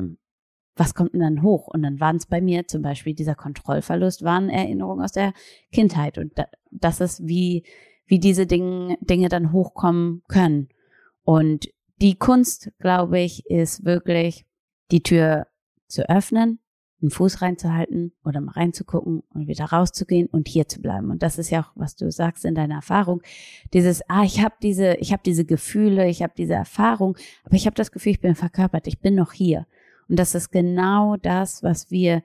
was kommt denn dann hoch? Und dann waren es bei mir zum Beispiel dieser Kontrollverlust, waren Erinnerungen aus der Kindheit. Und das ist, wie diese Dinge dann hochkommen können. Und die Kunst, glaube ich, ist wirklich, die Tür zu öffnen, einen Fuß reinzuhalten oder mal reinzugucken und wieder rauszugehen und hier zu bleiben. Und das ist ja auch, was du sagst in deiner Erfahrung. Dieses, ich habe diese Gefühle, ich habe diese Erfahrung, aber ich habe das Gefühl, ich bin verkörpert, ich bin noch hier. Und das ist genau das, was wir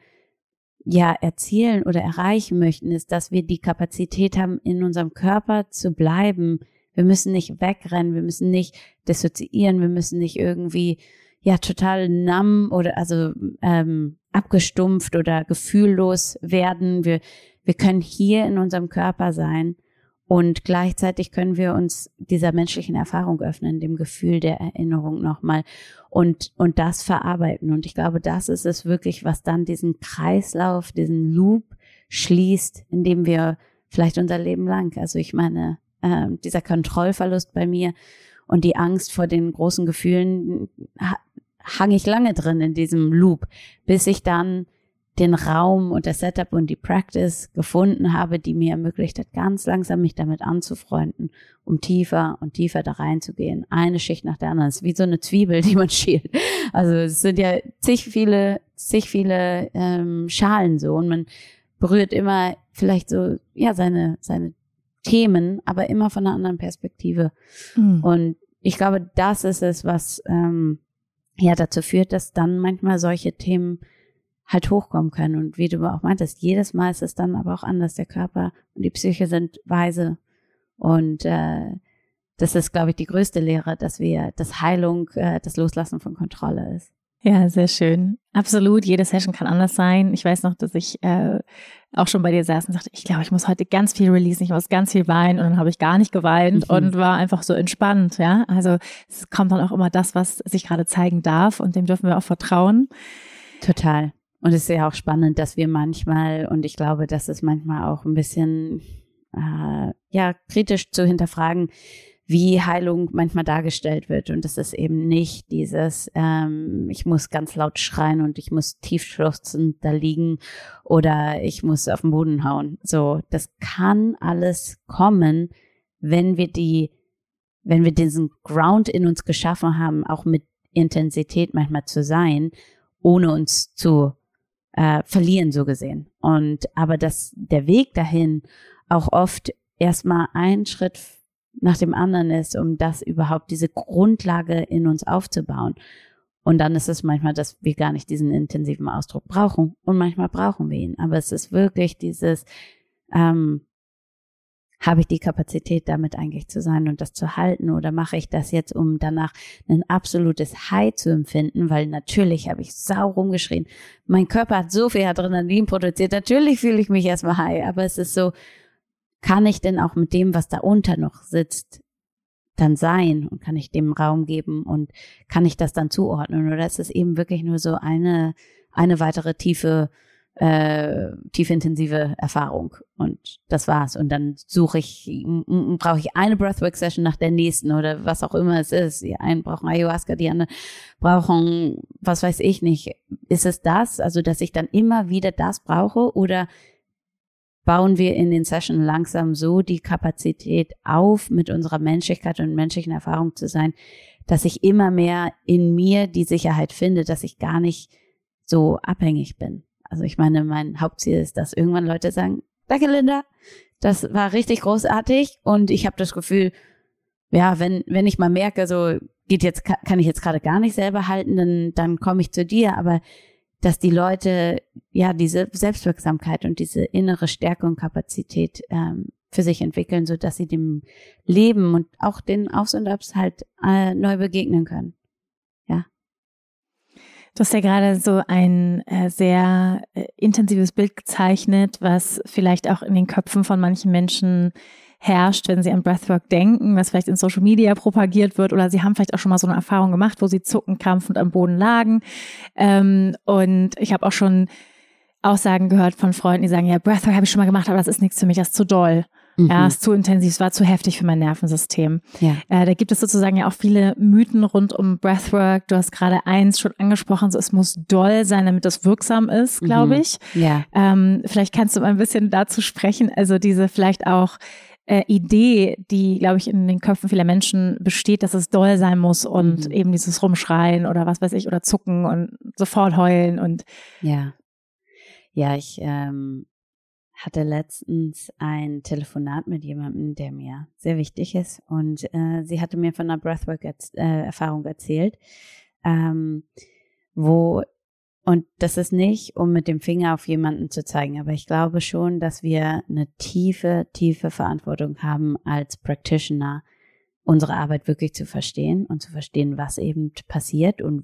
ja erzielen oder erreichen möchten, ist, dass wir die Kapazität haben, in unserem Körper zu bleiben. Wir müssen nicht wegrennen, wir müssen nicht dissoziieren, wir müssen nicht irgendwie ja total numb oder also abgestumpft oder gefühllos werden. Wir können hier in unserem Körper sein und gleichzeitig können wir uns dieser menschlichen Erfahrung öffnen, dem Gefühl der Erinnerung nochmal und das verarbeiten. Und ich glaube, das ist es wirklich, was dann diesen Kreislauf, diesen Loop schließt, in dem wir vielleicht unser Leben lang, also ich meine, dieser Kontrollverlust bei mir und die Angst vor den großen Gefühlen hang ich lange drin in diesem Loop, bis ich dann den Raum und das Setup und die Practice gefunden habe, die mir ermöglicht hat, ganz langsam mich damit anzufreunden, um tiefer und tiefer da reinzugehen. Eine Schicht nach der anderen. Es ist wie so eine Zwiebel, die man schält. Also es sind ja zig viele Schalen so und man berührt immer vielleicht so ja seine Themen, aber immer von einer anderen Perspektive. Mhm. Und ich glaube, das ist es, was ja dazu führt, dass dann manchmal solche Themen halt hochkommen können. Und wie du auch meintest, jedes Mal ist es dann aber auch anders. Der Körper und die Psyche sind weise. Und das ist, glaube ich, die größte Lehre, dass Heilung, das Loslassen von Kontrolle ist. Ja, sehr schön. Absolut. Jede Session kann anders sein. Ich weiß noch, dass ich auch schon bei dir saß und sagte, ich glaube, ich muss heute ganz viel releasen, ich muss ganz viel weinen. Und dann habe ich gar nicht geweint und war einfach so entspannt. Ja, also es kommt dann auch immer das, was sich gerade zeigen darf und dem dürfen wir auch vertrauen. Total. Und es ist ja auch spannend, dass wir manchmal, und ich glaube, das ist manchmal auch ein bisschen kritisch zu hinterfragen, wie Heilung manchmal dargestellt wird. Und es ist eben nicht dieses, ich muss ganz laut schreien und ich muss tief schluchzend da liegen oder ich muss auf den Boden hauen. So, das kann alles kommen, wenn wir diesen Ground in uns geschaffen haben, auch mit Intensität manchmal zu sein, ohne uns zu verlieren, so gesehen. Aber der Weg dahin auch oft erstmal einen Schritt nach dem anderen ist, um das überhaupt, diese Grundlage in uns aufzubauen. Und dann ist es manchmal, dass wir gar nicht diesen intensiven Ausdruck brauchen und manchmal brauchen wir ihn. Aber es ist wirklich dieses, habe ich die Kapazität, damit eigentlich zu sein und das zu halten, oder mache ich das jetzt, um danach ein absolutes High zu empfinden, weil natürlich habe ich sau rumgeschrien. Mein Körper hat so viel Adrenalin produziert, natürlich fühle ich mich erstmal high, aber es ist so, kann ich denn auch mit dem, was da unter noch sitzt, dann sein und kann ich dem Raum geben und kann ich das dann zuordnen, oder ist es eben wirklich nur so eine weitere tief intensive Erfahrung und das war's, und dann brauche ich eine Breathwork-Session nach der nächsten oder was auch immer es ist. Die einen brauchen Ayahuasca, die anderen brauchen, was weiß ich nicht. Ist es das, also dass ich dann immer wieder das brauche, oder bauen wir in den Sessions langsam so die Kapazität auf, mit unserer Menschlichkeit und menschlichen Erfahrung zu sein, dass ich immer mehr in mir die Sicherheit finde, dass ich gar nicht so abhängig bin. Also ich meine, mein Hauptziel ist, dass irgendwann Leute sagen, danke Linda, das war richtig großartig, und ich habe das Gefühl, ja, wenn ich mal merke, so kann ich jetzt gerade gar nicht selber halten, dann komme ich zu dir, aber dass die Leute ja diese Selbstwirksamkeit und diese innere Stärke und Kapazität für sich entwickeln, so dass sie dem Leben und auch den Aufs und Abs halt neu begegnen können. Ja. Du hast ja gerade so ein sehr intensives Bild gezeichnet, was vielleicht auch in den Köpfen von manchen Menschen herrscht, wenn sie an Breathwork denken, was vielleicht in Social Media propagiert wird, oder sie haben vielleicht auch schon mal so eine Erfahrung gemacht, wo sie zuckend, krampfend am Boden lagen. Und ich habe auch schon Aussagen gehört von Freunden, die sagen, ja, Breathwork habe ich schon mal gemacht, aber das ist nichts für mich, das ist zu doll. Ja, ist zu intensiv, es war zu heftig für mein Nervensystem. Ja. Da gibt es sozusagen ja auch viele Mythen rund um Breathwork. Du hast gerade eins schon angesprochen, so es muss doll sein, damit es wirksam ist, glaube ich. Ja. Vielleicht kannst du mal ein bisschen dazu sprechen, also diese vielleicht auch Idee, die, glaube ich, in den Köpfen vieler Menschen besteht, dass es doll sein muss und eben dieses Rumschreien oder was weiß ich, oder zucken und sofort heulen und ja, ich hatte letztens ein Telefonat mit jemandem, der mir sehr wichtig ist, und sie hatte mir von einer Breathwork-Erfahrung erzählt, und das ist nicht, um mit dem Finger auf jemanden zu zeigen, aber ich glaube schon, dass wir eine tiefe Verantwortung haben, als Practitioner unsere Arbeit wirklich zu verstehen und zu verstehen, was eben passiert und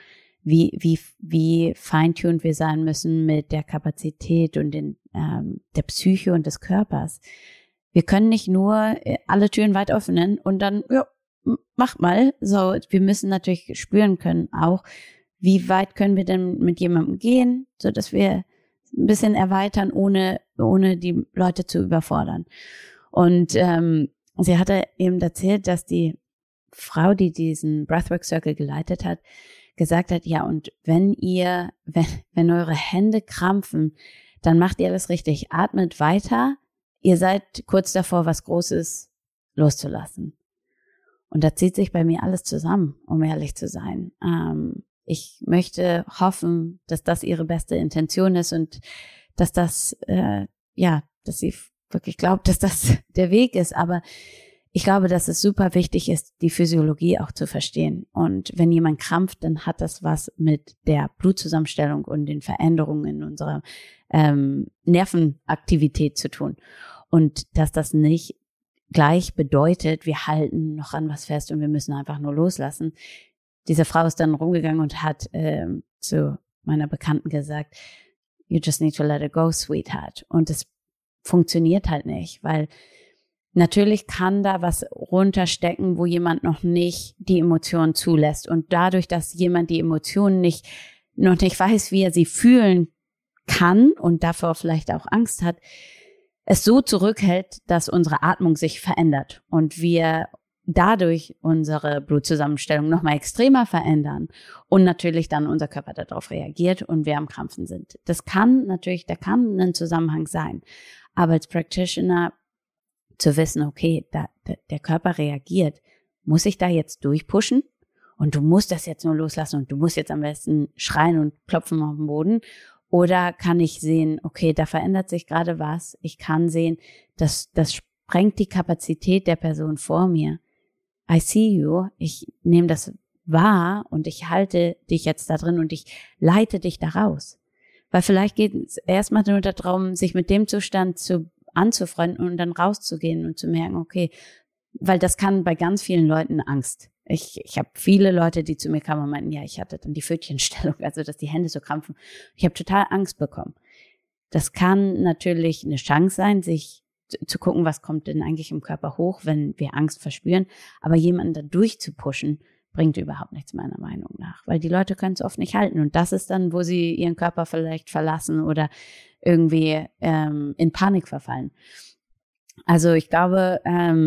wie feintuned wir sein müssen mit der Kapazität und der Psyche und des Körpers. Wir können nicht nur alle Türen weit öffnen und dann, ja, mach mal. So, wir müssen natürlich spüren können auch, wie weit können wir denn mit jemandem gehen, so dass wir ein bisschen erweitern, ohne die Leute zu überfordern. Und sie hatte eben erzählt, dass die Frau, die diesen Breathwork Circle geleitet hat, gesagt hat, ja, und wenn eure Hände krampfen, dann macht ihr alles richtig. Atmet weiter. Ihr seid kurz davor, was Großes loszulassen. Und da zieht sich bei mir alles zusammen, um ehrlich zu sein. Ich möchte hoffen, dass das ihre beste Intention ist und dass dass sie wirklich glaubt, dass das der Weg ist. Aber ich glaube, dass es super wichtig ist, die Physiologie auch zu verstehen. Und wenn jemand krampft, dann hat das was mit der Blutzusammenstellung und den Veränderungen in unserer Nervenaktivität zu tun. Und dass das nicht gleich bedeutet, wir halten noch an was fest und wir müssen einfach nur loslassen. Diese Frau ist dann rumgegangen und hat zu meiner Bekannten gesagt, you just need to let it go, sweetheart. Und es funktioniert halt nicht, weil natürlich kann da was runterstecken, wo jemand noch nicht die Emotionen zulässt. Und dadurch, dass jemand die Emotionen noch nicht weiß, wie er sie fühlen kann und davor vielleicht auch Angst hat, es so zurückhält, dass unsere Atmung sich verändert und wir dadurch unsere Blutzusammenstellung nochmal extremer verändern und natürlich dann unser Körper darauf reagiert und wir am Krampfen sind. Da kann ein Zusammenhang sein. Aber als Practitioner zu wissen, okay, der Körper reagiert, muss ich da jetzt durchpushen? Und du musst das jetzt nur loslassen und du musst jetzt am besten schreien und klopfen auf den Boden. Oder kann ich sehen, okay, da verändert sich gerade was. Ich kann sehen, das sprengt die Kapazität der Person vor mir. I see you. Ich nehme das wahr und ich halte dich jetzt da drin und ich leite dich da raus. Weil vielleicht geht es erstmal nur darum, sich mit dem Zustand anzufreunden und dann rauszugehen und zu merken, okay, weil das kann bei ganz vielen Leuten Angst. Ich habe viele Leute, die zu mir kamen und meinten, ja, ich hatte dann die Pfötchenstellung, also dass die Hände so krampfen. Ich habe total Angst bekommen. Das kann natürlich eine Chance sein, sich zu gucken, was kommt denn eigentlich im Körper hoch, wenn wir Angst verspüren. Aber jemanden da durchzupushen, bringt überhaupt nichts meiner Meinung nach. Weil die Leute können es oft nicht halten. Und das ist dann, wo sie ihren Körper vielleicht verlassen oder irgendwie in Panik verfallen. Also ich glaube,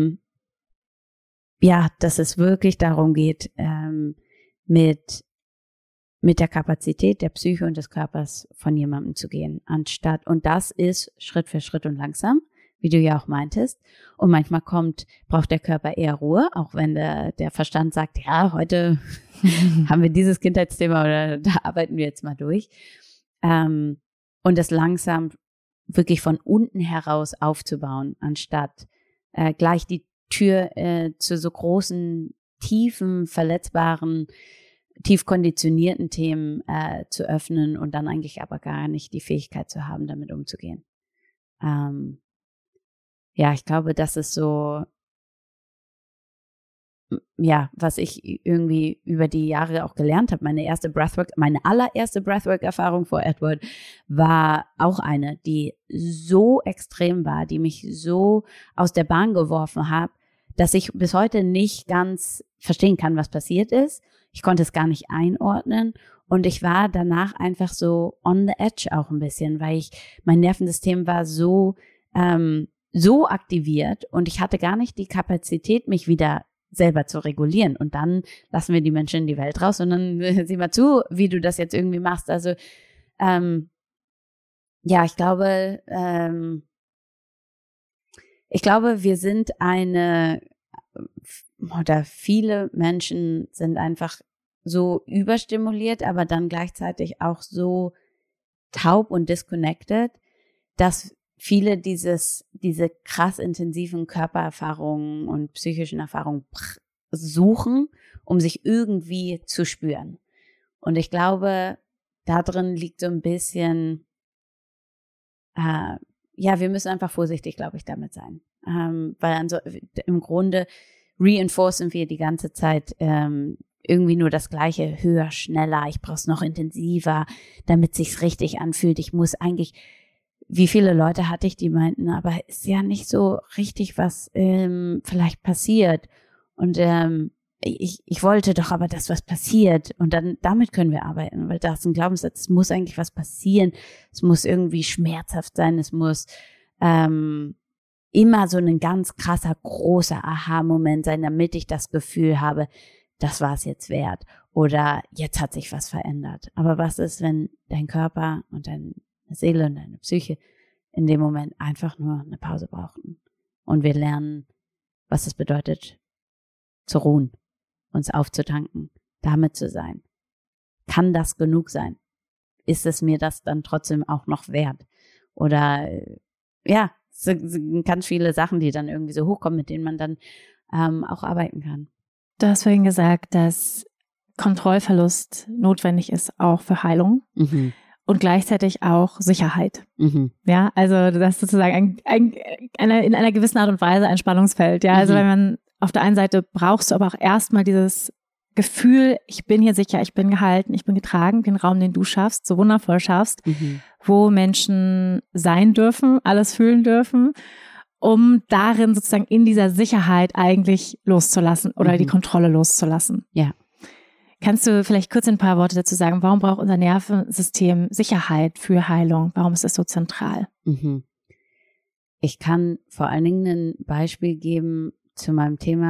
dass es wirklich darum geht, mit der Kapazität der Psyche und des Körpers von jemandem zu gehen, und das ist Schritt für Schritt und langsam, wie du ja auch meintest. Und manchmal braucht der Körper eher Ruhe, auch wenn der Verstand sagt, ja, heute haben wir dieses Kindheitsthema oder da arbeiten wir jetzt mal durch. Und das langsam wirklich von unten heraus aufzubauen, anstatt gleich die Tür zu so großen, tiefen, verletzbaren, tief konditionierten Themen zu öffnen und dann eigentlich aber gar nicht die Fähigkeit zu haben, damit umzugehen. Ich glaube, das ist so, was ich irgendwie über die Jahre auch gelernt habe. Meine allererste Breathwork-Erfahrung vor Edward war auch eine, die so extrem war, die mich so aus der Bahn geworfen hat, dass ich bis heute nicht ganz verstehen kann, was passiert ist. Ich konnte es gar nicht einordnen und ich war danach einfach so on the edge auch ein bisschen, weil mein Nervensystem war so aktiviert und ich hatte gar nicht die Kapazität, mich wieder selber zu regulieren. Und dann lassen wir die Menschen in die Welt raus und dann sieh mal zu, wie du das jetzt irgendwie machst. Also ich glaube, wir sind viele Menschen sind einfach so überstimuliert, aber dann gleichzeitig auch so taub und disconnected, dass viele diese krass intensiven Körpererfahrungen und psychischen Erfahrungen suchen, um sich irgendwie zu spüren. Und ich glaube, da drin liegt so ein bisschen, wir müssen einfach vorsichtig, glaube ich, damit sein. Weil im Grunde reinforcen wir die ganze Zeit irgendwie nur das Gleiche, höher, schneller, ich brauche es noch intensiver, damit es sich richtig anfühlt. Ich muss eigentlich, wie viele Leute hatte ich, die meinten, aber ist ja nicht so richtig was vielleicht passiert. Und ich wollte doch aber, dass was passiert. Und dann damit können wir arbeiten, weil da ist ein Glaubenssatz, es muss eigentlich was passieren, es muss irgendwie schmerzhaft sein, es muss immer so ein ganz krasser, großer Aha-Moment sein, damit ich das Gefühl habe, das war es jetzt wert oder jetzt hat sich was verändert. Aber was ist, wenn dein Körper und deine Seele und deine Psyche in dem Moment einfach nur eine Pause brauchten und wir lernen, was es bedeutet, zu ruhen, uns aufzutanken, damit zu sein. Kann das genug sein? Ist es mir das dann trotzdem auch noch wert? Oder es sind ganz viele Sachen, die dann irgendwie so hochkommen, mit denen man dann auch arbeiten kann. Du hast vorhin gesagt, dass Kontrollverlust notwendig ist, auch für Heilung und gleichzeitig auch Sicherheit. Ja, also das ist sozusagen in einer gewissen Art und Weise ein Spannungsfeld. Ja, also wenn man auf der einen Seite brauchst du aber auch erstmal dieses Gefühl, ich bin hier sicher, ich bin gehalten, ich bin getragen, den Raum, den du schaffst, so wundervoll schaffst, wo Menschen sein dürfen, alles fühlen dürfen, um darin sozusagen in dieser Sicherheit eigentlich loszulassen oder die Kontrolle loszulassen. Ja. Kannst du vielleicht kurz ein paar Worte dazu sagen, warum braucht unser Nervensystem Sicherheit für Heilung? Warum ist es so zentral? Ich kann vor allen Dingen ein Beispiel geben zu meinem Thema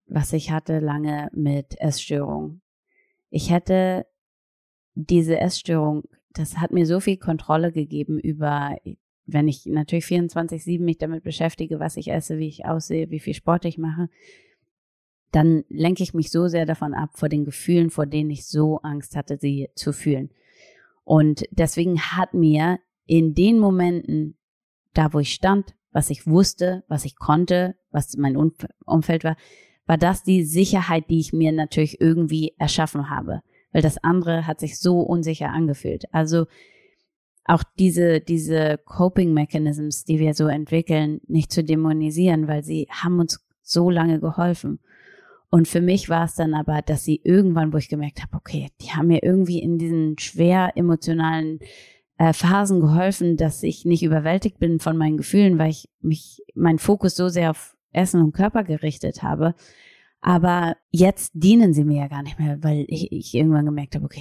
was ich hatte lange mit Essstörungen. Ich hätte diese Essstörung, das hat mir so viel Kontrolle gegeben über, wenn ich natürlich 24/7 mich damit beschäftige, was ich esse, wie ich aussehe, wie viel Sport ich mache, dann lenke ich mich so sehr davon ab, vor den Gefühlen, vor denen ich so Angst hatte, sie zu fühlen. Und deswegen hat mir in den Momenten, da wo ich stand, was ich wusste, was ich konnte, was mein Umfeld war das die Sicherheit, die ich mir natürlich irgendwie erschaffen habe. Weil das andere hat sich so unsicher angefühlt. Also auch diese Coping Mechanisms, die wir so entwickeln, nicht zu dämonisieren, weil sie haben uns so lange geholfen. Und für mich war es dann aber, dass sie irgendwann, wo ich gemerkt habe, okay, die haben mir irgendwie in diesen schwer emotionalen Phasen geholfen, dass ich nicht überwältigt bin von meinen Gefühlen, weil ich meinen Fokus so sehr auf Essen und Körper gerichtet habe. Aber jetzt dienen sie mir ja gar nicht mehr, weil ich irgendwann gemerkt habe, okay,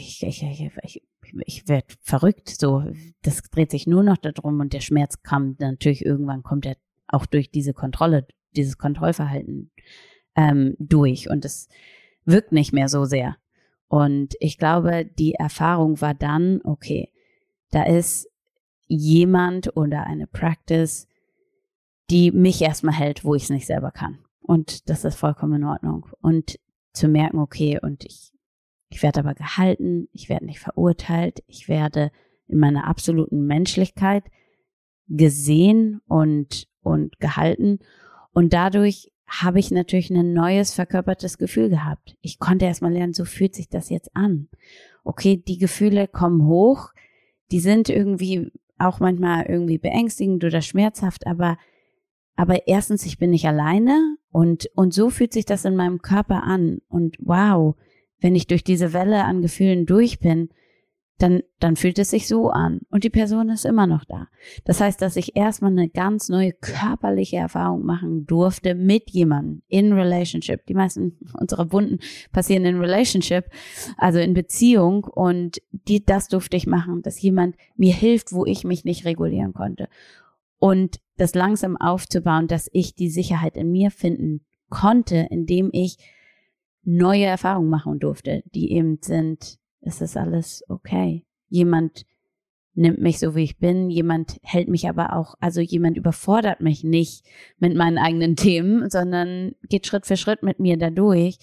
ich werde verrückt. So, das dreht sich nur noch darum und der Schmerz kam natürlich irgendwann, kommt er auch durch diese Kontrolle, dieses Kontrollverhalten durch und es wirkt nicht mehr so sehr. Und ich glaube, die Erfahrung war dann, okay, da ist jemand oder eine Practice, die mich erstmal hält, wo ich es nicht selber kann. Und das ist vollkommen in Ordnung. Und zu merken, okay, und ich werde aber gehalten, ich werde nicht verurteilt, ich werde in meiner absoluten Menschlichkeit gesehen und gehalten. Und dadurch habe ich natürlich ein neues verkörpertes Gefühl gehabt. Ich konnte erstmal lernen, so fühlt sich das jetzt an. Okay, die Gefühle kommen hoch, die sind irgendwie auch manchmal irgendwie beängstigend oder schmerzhaft, aber erstens, ich bin nicht alleine und so fühlt sich das in meinem Körper an. Und wow, wenn ich durch diese Welle an Gefühlen durch bin, dann fühlt es sich so an und die Person ist immer noch da. Das heißt, dass ich erstmal eine ganz neue körperliche Erfahrung machen durfte mit jemandem in Relationship. Die meisten unserer Wunden passieren in Relationship, also in Beziehung, und das durfte ich machen, dass jemand mir hilft, wo ich mich nicht regulieren konnte. Und das langsam aufzubauen, dass ich die Sicherheit in mir finden konnte, indem ich neue Erfahrungen machen durfte, die eben sind, es ist alles okay. Jemand nimmt mich so, wie ich bin, jemand hält mich aber auch, also jemand überfordert mich nicht mit meinen eigenen Themen, sondern geht Schritt für Schritt mit mir dadurch.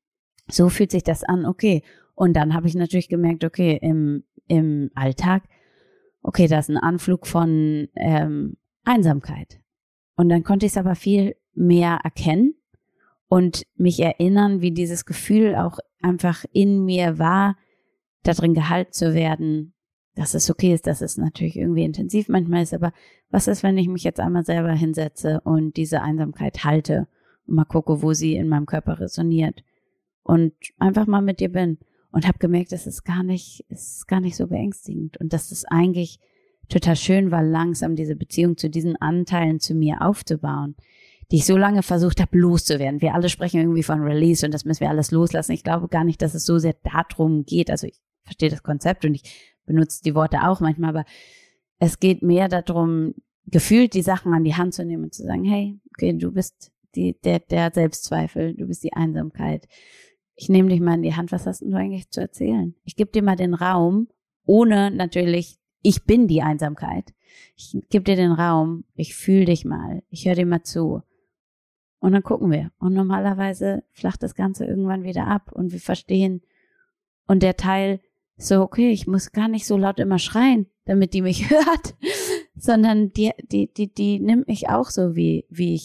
So fühlt sich das an, okay. Und dann habe ich natürlich gemerkt, okay, im Alltag, okay, da ist ein Anflug von Einsamkeit. Und dann konnte ich es aber viel mehr erkennen und mich erinnern, wie dieses Gefühl auch einfach in mir war, da drin gehalten zu werden, dass es okay ist, dass es natürlich irgendwie intensiv manchmal ist, aber was ist, wenn ich mich jetzt einmal selber hinsetze und diese Einsamkeit halte und mal gucke, wo sie in meinem Körper resoniert und einfach mal mit dir bin und habe gemerkt, es ist gar nicht so beängstigend und dass es eigentlich total schön war, langsam diese Beziehung zu diesen Anteilen zu mir aufzubauen, die ich so lange versucht habe, loszuwerden. Wir alle sprechen irgendwie von Release und das müssen wir alles loslassen. Ich glaube gar nicht, dass es so sehr darum geht. Also ich verstehe das Konzept und ich benutze die Worte auch manchmal, aber es geht mehr darum, gefühlt die Sachen an die Hand zu nehmen und zu sagen, hey, okay, du bist der Selbstzweifel, du bist die Einsamkeit. Ich nehme dich mal in die Hand, was hast du eigentlich zu erzählen? Ich gebe dir mal den Raum, ohne natürlich, ich bin die Einsamkeit. Ich gebe dir den Raum, ich fühle dich mal, ich höre dir mal zu. Und dann gucken wir. Und normalerweise flacht das Ganze irgendwann wieder ab und wir verstehen. Und der Teil so, okay, ich muss gar nicht so laut immer schreien, damit die mich hört, sondern die nimmt mich auch so, wie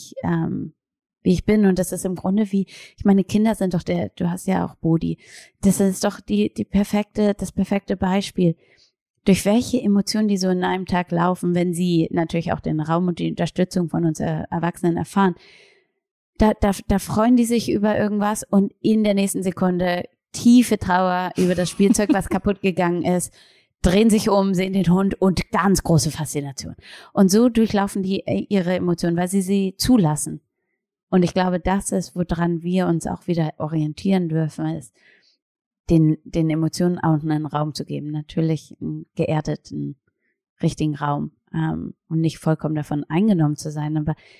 ich bin. Und das ist im Grunde ich meine, Kinder sind doch du hast ja auch Bodhi. Das ist doch das perfekte Beispiel. Durch welche Emotionen die so in einem Tag laufen, wenn sie natürlich auch den Raum und die Unterstützung von uns Erwachsenen erfahren. Da freuen die sich über irgendwas und in der nächsten Sekunde tiefe Trauer über das Spielzeug, was kaputt gegangen ist, drehen sich um, sehen den Hund und ganz große Faszination. Und so durchlaufen die ihre Emotionen, weil sie zulassen. Und ich glaube, das ist, woran wir uns auch wieder orientieren dürfen, ist, den Emotionen auch einen Raum zu geben. Natürlich einen geerdeten, richtigen Raum und nicht vollkommen davon eingenommen zu sein, aber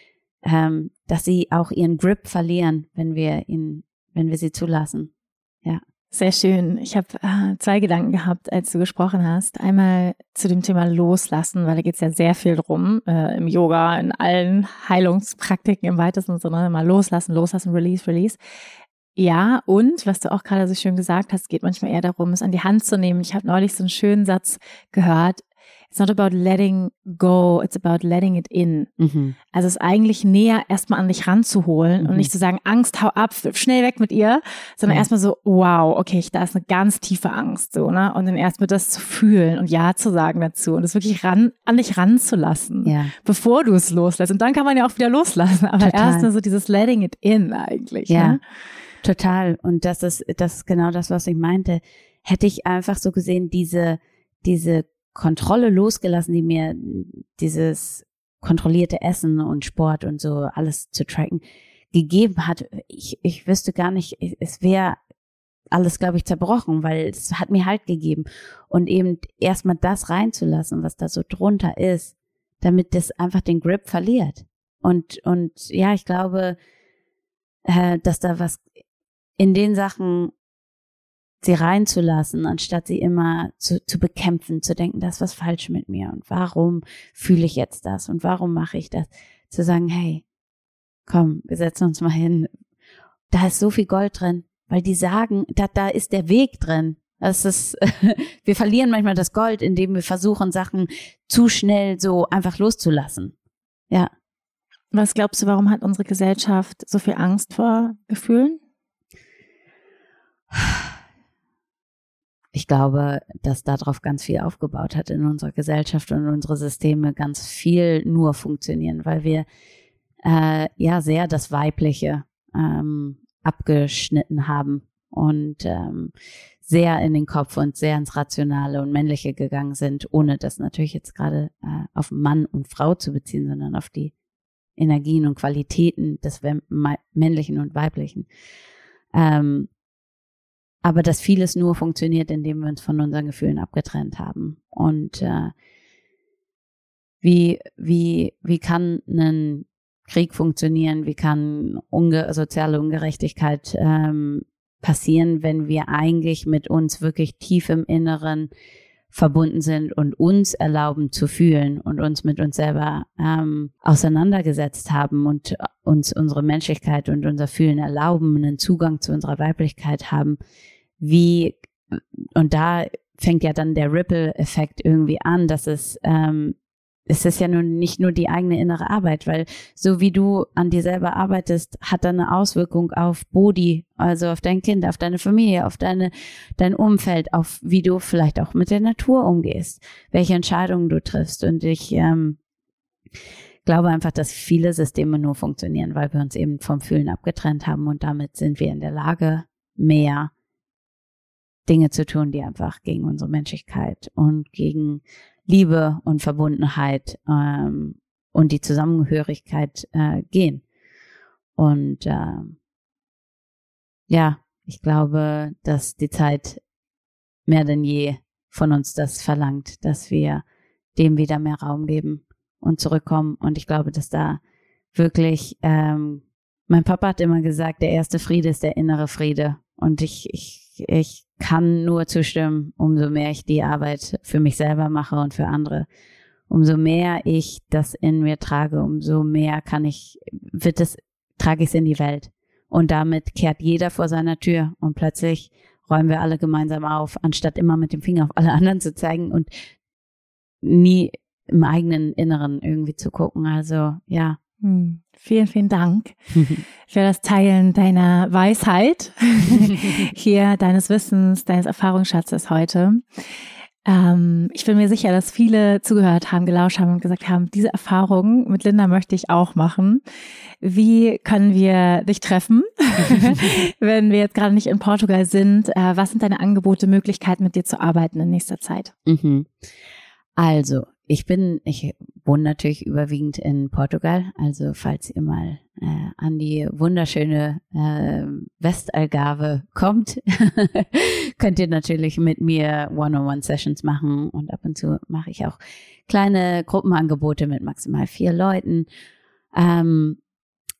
dass sie auch ihren Grip verlieren, wenn wir sie zulassen. Ja. Sehr schön. Ich habe 2 Gedanken gehabt, als du gesprochen hast. Einmal zu dem Thema Loslassen, weil da geht es ja sehr viel drum, im Yoga, in allen Heilungspraktiken im weitesten Sinne, mal loslassen, release. Ja, und was du auch gerade so schön gesagt hast, geht manchmal eher darum, es an die Hand zu nehmen. Ich habe neulich so einen schönen Satz gehört. It's not about letting go, it's about letting it in. Mhm. Also es ist eigentlich näher erstmal an dich ranzuholen und nicht zu sagen, Angst, hau ab, schnell weg mit ihr, sondern erstmal so, wow, okay, da ist eine ganz tiefe Angst, so, ne? Und dann erstmal das zu fühlen und Ja zu sagen dazu und es wirklich an dich ranzulassen, bevor du es loslässt. Und dann kann man ja auch wieder loslassen, aber erst nur so dieses letting it in eigentlich. Ja, ne? Total. Und das ist genau das, was ich meinte. Hätte ich einfach so gesehen, diese Kontrolle losgelassen, die mir dieses kontrollierte Essen und Sport und so alles zu tracken gegeben hat. Ich wüsste gar nicht, es wäre alles, glaube ich, zerbrochen, weil es hat mir Halt gegeben. Und eben erstmal das reinzulassen, was da so drunter ist, damit das einfach den Grip verliert. Und ja, ich glaube, dass da was in den Sachen sie reinzulassen, anstatt sie immer zu bekämpfen, zu denken, da ist was falsch mit mir und warum fühle ich jetzt das und warum mache ich das? Zu sagen, hey, komm, wir setzen uns mal hin. Da ist so viel Gold drin, weil die sagen, da ist der Weg drin. Das ist, wir verlieren manchmal das Gold, indem wir versuchen, Sachen zu schnell so einfach loszulassen. Ja. Was glaubst du, warum hat unsere Gesellschaft so viel Angst vor Gefühlen? Ich glaube, dass darauf ganz viel aufgebaut hat in unserer Gesellschaft und unsere Systeme ganz viel nur funktionieren, weil wir sehr das Weibliche abgeschnitten haben und sehr in den Kopf und sehr ins Rationale und Männliche gegangen sind, ohne das natürlich jetzt gerade auf Mann und Frau zu beziehen, sondern auf die Energien und Qualitäten des Männlichen und Weiblichen. Aber dass vieles nur funktioniert, indem wir uns von unseren Gefühlen abgetrennt haben. Und wie kann ein Krieg funktionieren? Wie kann soziale Ungerechtigkeit passieren, wenn wir eigentlich mit uns wirklich tief im Inneren verbunden sind und uns erlauben zu fühlen und uns mit uns selber auseinandergesetzt haben und uns unsere Menschlichkeit und unser Fühlen erlauben, einen Zugang zu unserer Weiblichkeit haben, und da fängt ja dann der Ripple-Effekt irgendwie an, dass es ist ja nun nicht nur die eigene innere Arbeit, weil so wie du an dir selber arbeitest, hat dann eine Auswirkung auf Bodhi, also auf dein Kind, auf deine Familie, auf dein Umfeld, auf wie du vielleicht auch mit der Natur umgehst, welche Entscheidungen du triffst. Und ich glaube einfach, dass viele Systeme nur funktionieren, weil wir uns eben vom Fühlen abgetrennt haben und damit sind wir in der Lage, mehr Dinge zu tun, die einfach gegen unsere Menschlichkeit und gegen Liebe und Verbundenheit und die Zusammengehörigkeit gehen. Und ich glaube, dass die Zeit mehr denn je von uns das verlangt, dass wir dem wieder mehr Raum geben und zurückkommen. Und ich glaube, dass da wirklich, mein Papa hat immer gesagt, der erste Friede ist der innere Friede. Und ich kann nur zustimmen, umso mehr ich die Arbeit für mich selber mache und für andere, umso mehr ich das in mir trage, umso mehr trage ich es in die Welt. Und damit kehrt jeder vor seiner Tür und plötzlich räumen wir alle gemeinsam auf, anstatt immer mit dem Finger auf alle anderen zu zeigen und nie im eigenen Inneren irgendwie zu gucken. Also ja. Vielen, vielen Dank für das Teilen deiner Weisheit hier, deines Wissens, deines Erfahrungsschatzes heute. Ich bin mir sicher, dass viele zugehört haben, gelauscht haben und gesagt haben, diese Erfahrung mit Linda möchte ich auch machen. Wie können wir dich treffen, wenn wir jetzt gerade nicht in Portugal sind? Was sind deine Angebote, Möglichkeiten, mit dir zu arbeiten in nächster Zeit? Also, ich wohne natürlich überwiegend in Portugal, also falls ihr mal an die wunderschöne Westalgarve kommt, könnt ihr natürlich mit mir One-on-One-Sessions machen und ab und zu mache ich auch kleine Gruppenangebote mit maximal 4 Leuten.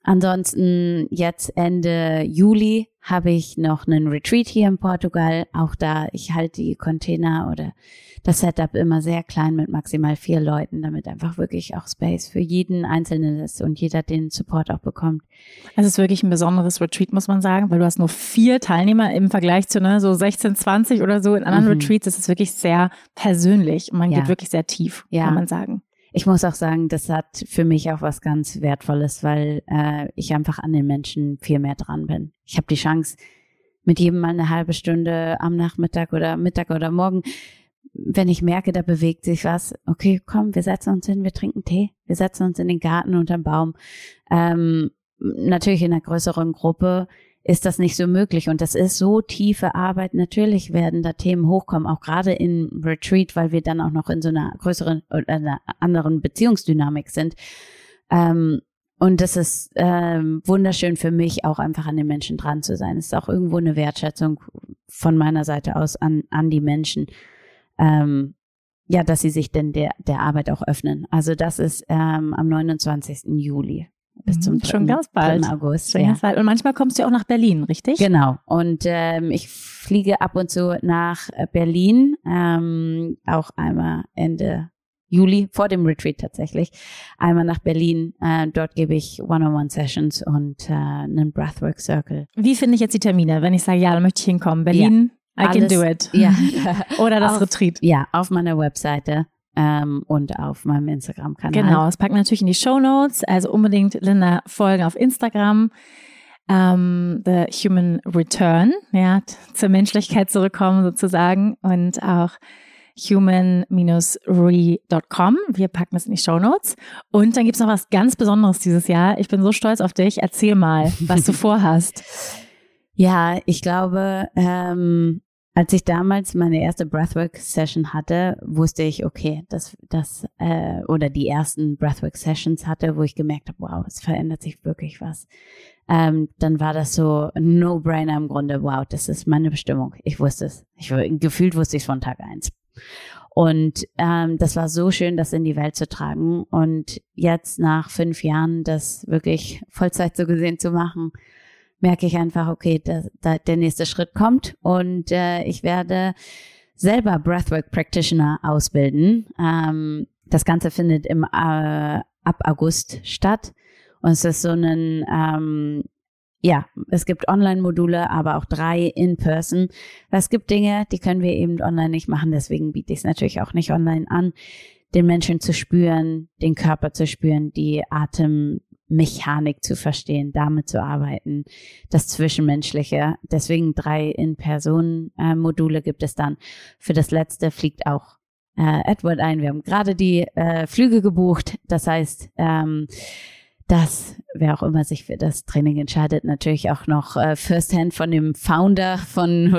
Ansonsten jetzt Ende Juli habe ich noch einen Retreat hier in Portugal. Auch da, ich halte die Container oder das Setup immer sehr klein mit maximal 4 Leuten, damit einfach wirklich auch Space für jeden Einzelnen ist und jeder den Support auch bekommt. Es ist wirklich ein besonderes Retreat, muss man sagen, weil du hast nur 4 Teilnehmer im Vergleich zu so 16, 20 oder so in anderen Retreats. Das ist wirklich sehr persönlich und man geht wirklich sehr tief, kann man sagen. Ich muss auch sagen, das hat für mich auch was ganz Wertvolles, weil ich einfach an den Menschen viel mehr dran bin. Ich habe die Chance, mit jedem mal eine halbe Stunde am Nachmittag oder Mittag oder Morgen, wenn ich merke, da bewegt sich was, okay, komm, wir setzen uns hin, wir trinken Tee, wir setzen uns in den Garten unterm Baum. Natürlich in einer größeren Gruppe ist das nicht so möglich und das ist so tiefe Arbeit. Natürlich werden da Themen hochkommen, auch gerade in Retreat, weil wir dann auch noch in so einer größeren oder einer anderen Beziehungsdynamik sind. Und das ist wunderschön für mich, auch einfach an den Menschen dran zu sein. Es ist auch irgendwo eine Wertschätzung von meiner Seite aus an die Menschen, dass sie sich denn der Arbeit auch öffnen. Also das ist am 29. Juli bis zum 3. Schon ganz bald. 3. August. Schon ganz bald. Und manchmal kommst du ja auch nach Berlin, richtig? Genau. Und ich fliege ab und zu nach Berlin, auch einmal Ende Juli, vor dem Retreat tatsächlich, einmal nach Berlin. Dort gebe ich One-on-One-Sessions und einen Breathwork Circle. Wie finde ich jetzt die Termine, wenn ich sage, ja, da möchte ich hinkommen? Berlin, I can do it. Ja. Oder das Retreat. Ja, auf meiner Webseite und auf meinem Instagram-Kanal. Genau, das packen wir natürlich in die Shownotes. Also unbedingt Linda folgen auf Instagram. The Human Return, zur Menschlichkeit zurückkommen sozusagen. Und auch human-re.com. Wir packen es in die Shownotes. Und dann gibt es noch was ganz Besonderes dieses Jahr. Ich bin so stolz auf dich. Erzähl mal, was du vorhast. Ja, ich glaube, als ich damals meine erste Breathwork-Session hatte, wusste ich, okay, oder die ersten Breathwork-Sessions hatte, wo ich gemerkt habe, wow, es verändert sich wirklich was. Dann war das so ein No-Brainer im Grunde, wow, das ist meine Bestimmung. Ich wusste es. Gefühlt wusste ich es von Tag 1. Und das war so schön, das in die Welt zu tragen. Und jetzt nach 5 Jahren das wirklich Vollzeit so gesehen zu machen, merke ich einfach, okay, der nächste Schritt kommt und ich werde selber Breathwork Practitioner ausbilden. Das Ganze findet ab August statt und es ist so es gibt Online-Module, aber auch 3 in-person. Es gibt Dinge, die können wir eben online nicht machen, deswegen biete ich es natürlich auch nicht online an, den Menschen zu spüren, den Körper zu spüren, die Atemmechanik zu verstehen, damit zu arbeiten, das Zwischenmenschliche. Deswegen 3 In-Person-Module gibt es dann. Für das letzte fliegt auch Edward ein. Wir haben gerade die Flüge gebucht. Das heißt, dass wer auch immer sich für das Training entscheidet, natürlich auch noch firsthand von dem Founder von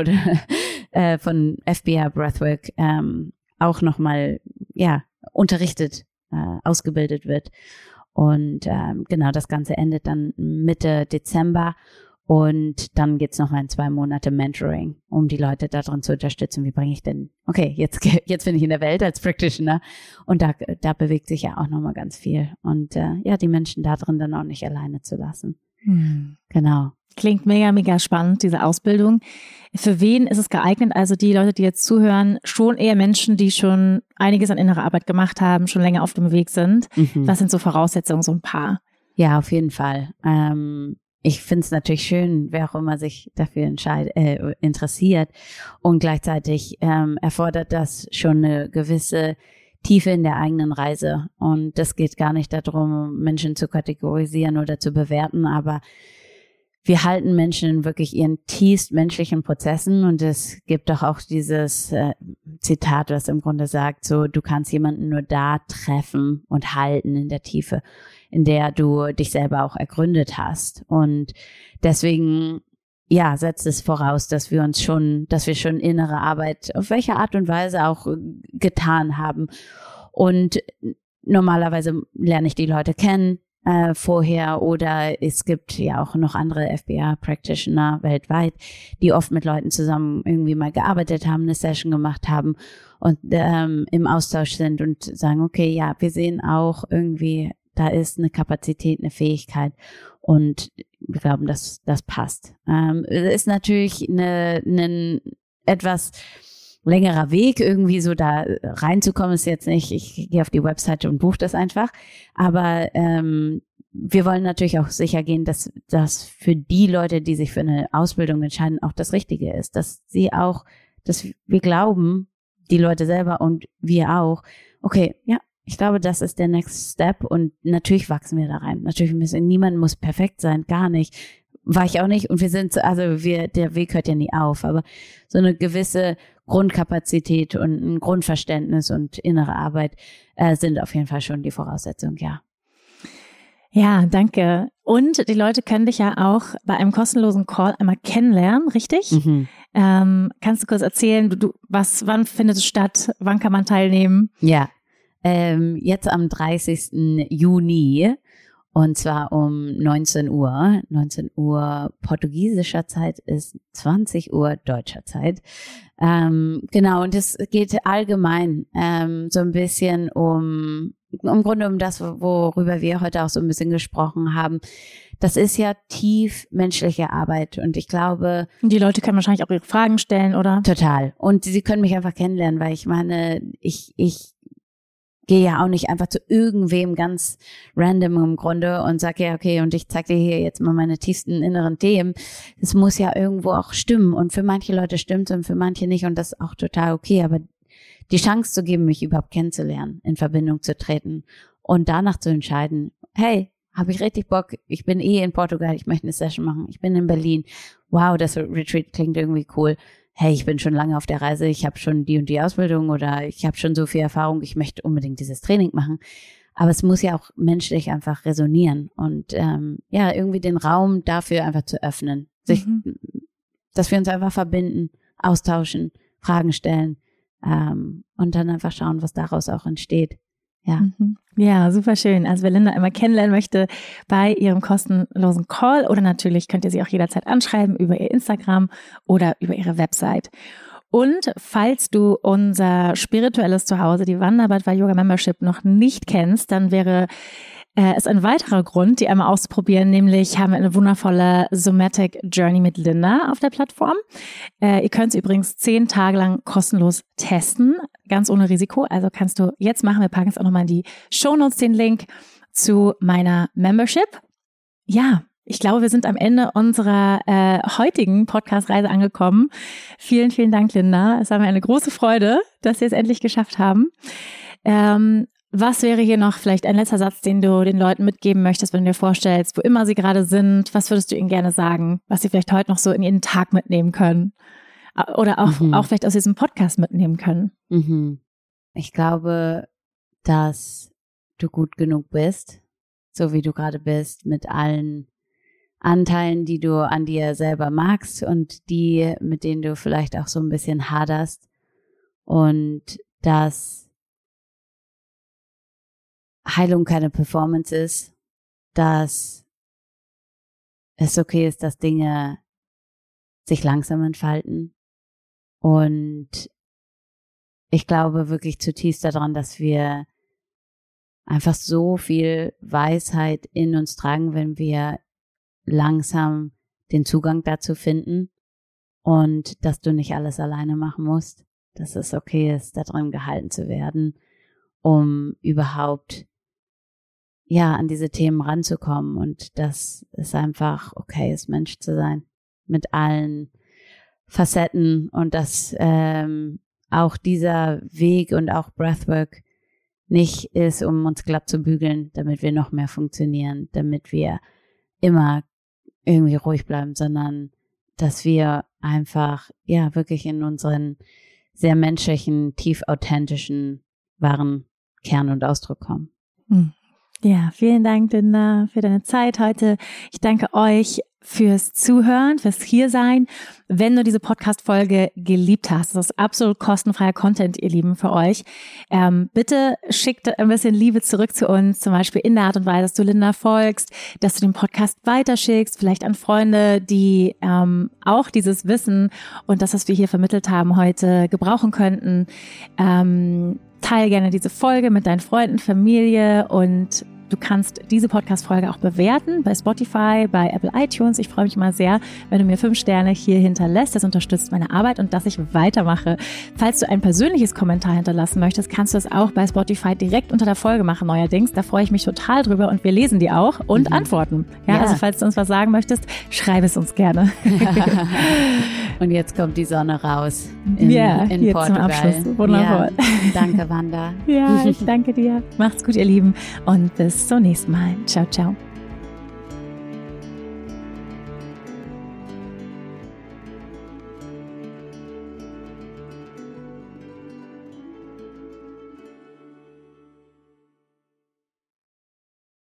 FBR Breathwork auch nochmal unterrichtet, ausgebildet wird. Und genau, das Ganze endet dann Mitte Dezember und dann geht's nochmal in 2 Monate Mentoring, um die Leute darin zu unterstützen. Wie bringe ich denn, okay, jetzt bin ich in der Welt als Practitioner und da bewegt sich ja auch nochmal ganz viel. Und die Menschen da drin dann auch nicht alleine zu lassen. Genau. Klingt mega, mega spannend, diese Ausbildung. Für wen ist es geeignet? Also die Leute, die jetzt zuhören, schon eher Menschen, die schon einiges an innerer Arbeit gemacht haben, schon länger auf dem Weg sind. Was sind so Voraussetzungen, so ein paar? Ja, auf jeden Fall. Ich finde es natürlich schön, wer auch immer sich dafür interessiert. Und gleichzeitig erfordert das schon eine gewisse Tiefe in der eigenen Reise. Und das geht gar nicht darum, Menschen zu kategorisieren oder zu bewerten, aber wir halten Menschen in wirklich ihren tiefst menschlichen Prozessen und es gibt doch auch dieses Zitat, was im Grunde sagt, so du kannst jemanden nur da treffen und halten in der Tiefe, in der du dich selber auch ergründet hast. Und deswegen setzt es voraus, dass wir schon innere Arbeit auf welche Art und Weise auch getan haben. Und normalerweise lerne ich die Leute kennen vorher oder es gibt ja auch noch andere FBR-Practitioner weltweit, die oft mit Leuten zusammen irgendwie mal gearbeitet haben, eine Session gemacht haben und im Austausch sind und sagen, okay, ja, wir sehen auch irgendwie, da ist eine Kapazität, eine Fähigkeit Und wir glauben, dass das passt. Es ist natürlich ein etwas längerer Weg, irgendwie so da reinzukommen, ist jetzt nicht, ich gehe auf die Webseite und buche das einfach. Aber wir wollen natürlich auch sicher gehen, dass das für die Leute, die sich für eine Ausbildung entscheiden, auch das Richtige ist. Dass wir glauben, die Leute selber und wir auch, okay, ja, ich glaube, das ist der Next Step und natürlich wachsen wir da rein. Natürlich niemand muss perfekt sein, gar nicht. War ich auch nicht und der Weg hört ja nie auf, aber so eine gewisse Grundkapazität und ein Grundverständnis und innere Arbeit sind auf jeden Fall schon die Voraussetzung, ja. Ja, danke. Und die Leute können dich ja auch bei einem kostenlosen Call einmal kennenlernen, richtig? Mhm. Kannst du kurz erzählen, wann findet es statt? Wann kann man teilnehmen? Ja, jetzt am 30. Juni und zwar um 19 Uhr. 19 Uhr portugiesischer Zeit ist 20 Uhr deutscher Zeit. Genau, und es geht allgemein so ein bisschen im Grunde um das, worüber wir heute auch so ein bisschen gesprochen haben. Das ist ja tief menschliche Arbeit und ich glaube... Die Leute können wahrscheinlich auch ihre Fragen stellen, oder? Total. Und sie können mich einfach kennenlernen, weil ich meine, ich gehe ja auch nicht einfach zu irgendwem ganz random im Grunde und sage, ja, okay, und ich zeige dir hier jetzt mal meine tiefsten inneren Themen. Es muss ja irgendwo auch stimmen und für manche Leute stimmt es und für manche nicht und das ist auch total okay, aber die Chance zu geben, mich überhaupt kennenzulernen, in Verbindung zu treten und danach zu entscheiden, hey, habe ich richtig Bock, ich bin in Portugal, ich möchte eine Session machen, ich bin in Berlin, wow, das Retreat klingt irgendwie cool, hey, ich bin schon lange auf der Reise, ich habe schon die und die Ausbildung oder ich habe schon so viel Erfahrung, ich möchte unbedingt dieses Training machen, aber es muss ja auch menschlich einfach resonieren und irgendwie den Raum dafür einfach zu öffnen, dass wir uns einfach verbinden, austauschen, Fragen stellen, und dann einfach schauen, was daraus auch entsteht. Ja. Ja, super schön. Also wer Linda einmal kennenlernen möchte bei ihrem kostenlosen Call oder natürlich könnt ihr sie auch jederzeit anschreiben über ihr Instagram oder über ihre Website. Und falls du unser spirituelles Zuhause, die Wanderbad Yoga Membership noch nicht kennst, dann wäre ist ein weiterer Grund, die einmal auszuprobieren, nämlich haben wir eine wundervolle Somatic Journey mit Linda auf der Plattform. Ihr könnt es übrigens 10 Tage lang kostenlos testen, ganz ohne Risiko. Also kannst du jetzt machen. Wir packen es auch nochmal in die Shownotes, den Link zu meiner Membership. Ja, ich glaube, wir sind am Ende unserer heutigen Podcast-Reise angekommen. Vielen, vielen Dank, Linda. Es war mir eine große Freude, dass wir es endlich geschafft haben. Was wäre hier noch vielleicht ein letzter Satz, den du den Leuten mitgeben möchtest, wenn du dir vorstellst, wo immer sie gerade sind? Was würdest du ihnen gerne sagen, was sie vielleicht heute noch so in ihren Tag mitnehmen können? Oder auch vielleicht aus diesem Podcast mitnehmen können? Ich glaube, dass du gut genug bist, so wie du gerade bist, mit allen Anteilen, die du an dir selber magst und die, mit denen du vielleicht auch so ein bisschen haderst. Und dass Heilung keine Performance ist, dass es okay ist, dass Dinge sich langsam entfalten. Und ich glaube wirklich zutiefst daran, dass wir einfach so viel Weisheit in uns tragen, wenn wir langsam den Zugang dazu finden und dass du nicht alles alleine machen musst, dass es okay ist, da drin gehalten zu werden, um überhaupt an diese Themen ranzukommen und dass es einfach okay ist, Mensch zu sein mit allen Facetten und dass auch dieser Weg und auch Breathwork nicht ist, um uns glatt zu bügeln, damit wir noch mehr funktionieren, damit wir immer irgendwie ruhig bleiben, sondern dass wir einfach wirklich in unseren sehr menschlichen, tief authentischen, wahren Kern und Ausdruck kommen. Ja, vielen Dank, Linda, für deine Zeit heute. Ich danke euch fürs Zuhören, fürs Hiersein. Wenn du diese Podcast-Folge geliebt hast, das ist absolut kostenfreier Content, ihr Lieben, für euch. Bitte schickt ein bisschen Liebe zurück zu uns, zum Beispiel in der Art und Weise, dass du Linda folgst, dass du den Podcast weiterschickst, vielleicht an Freunde, die auch dieses Wissen und das, was wir hier vermittelt haben, heute gebrauchen könnten. Teil gerne diese Folge mit deinen Freunden, Familie und Du kannst diese Podcast-Folge auch bewerten bei Spotify, bei Apple iTunes. Ich freue mich mal sehr, wenn du mir 5 Sterne hier hinterlässt. Das unterstützt meine Arbeit und dass ich weitermache. Falls du ein persönliches Kommentar hinterlassen möchtest, kannst du es auch bei Spotify direkt unter der Folge machen neuerdings. Da freue ich mich total drüber und wir lesen die auch und antworten. Ja, also falls du uns was sagen möchtest, schreib es uns gerne. Und jetzt kommt die Sonne raus in Portugal. Zum Abschluss. Wundervoll. Ja, danke, Wanda. Ja, ich danke dir. Macht's gut, ihr Lieben. Und bis zum nächsten Mal. Ciao, ciao.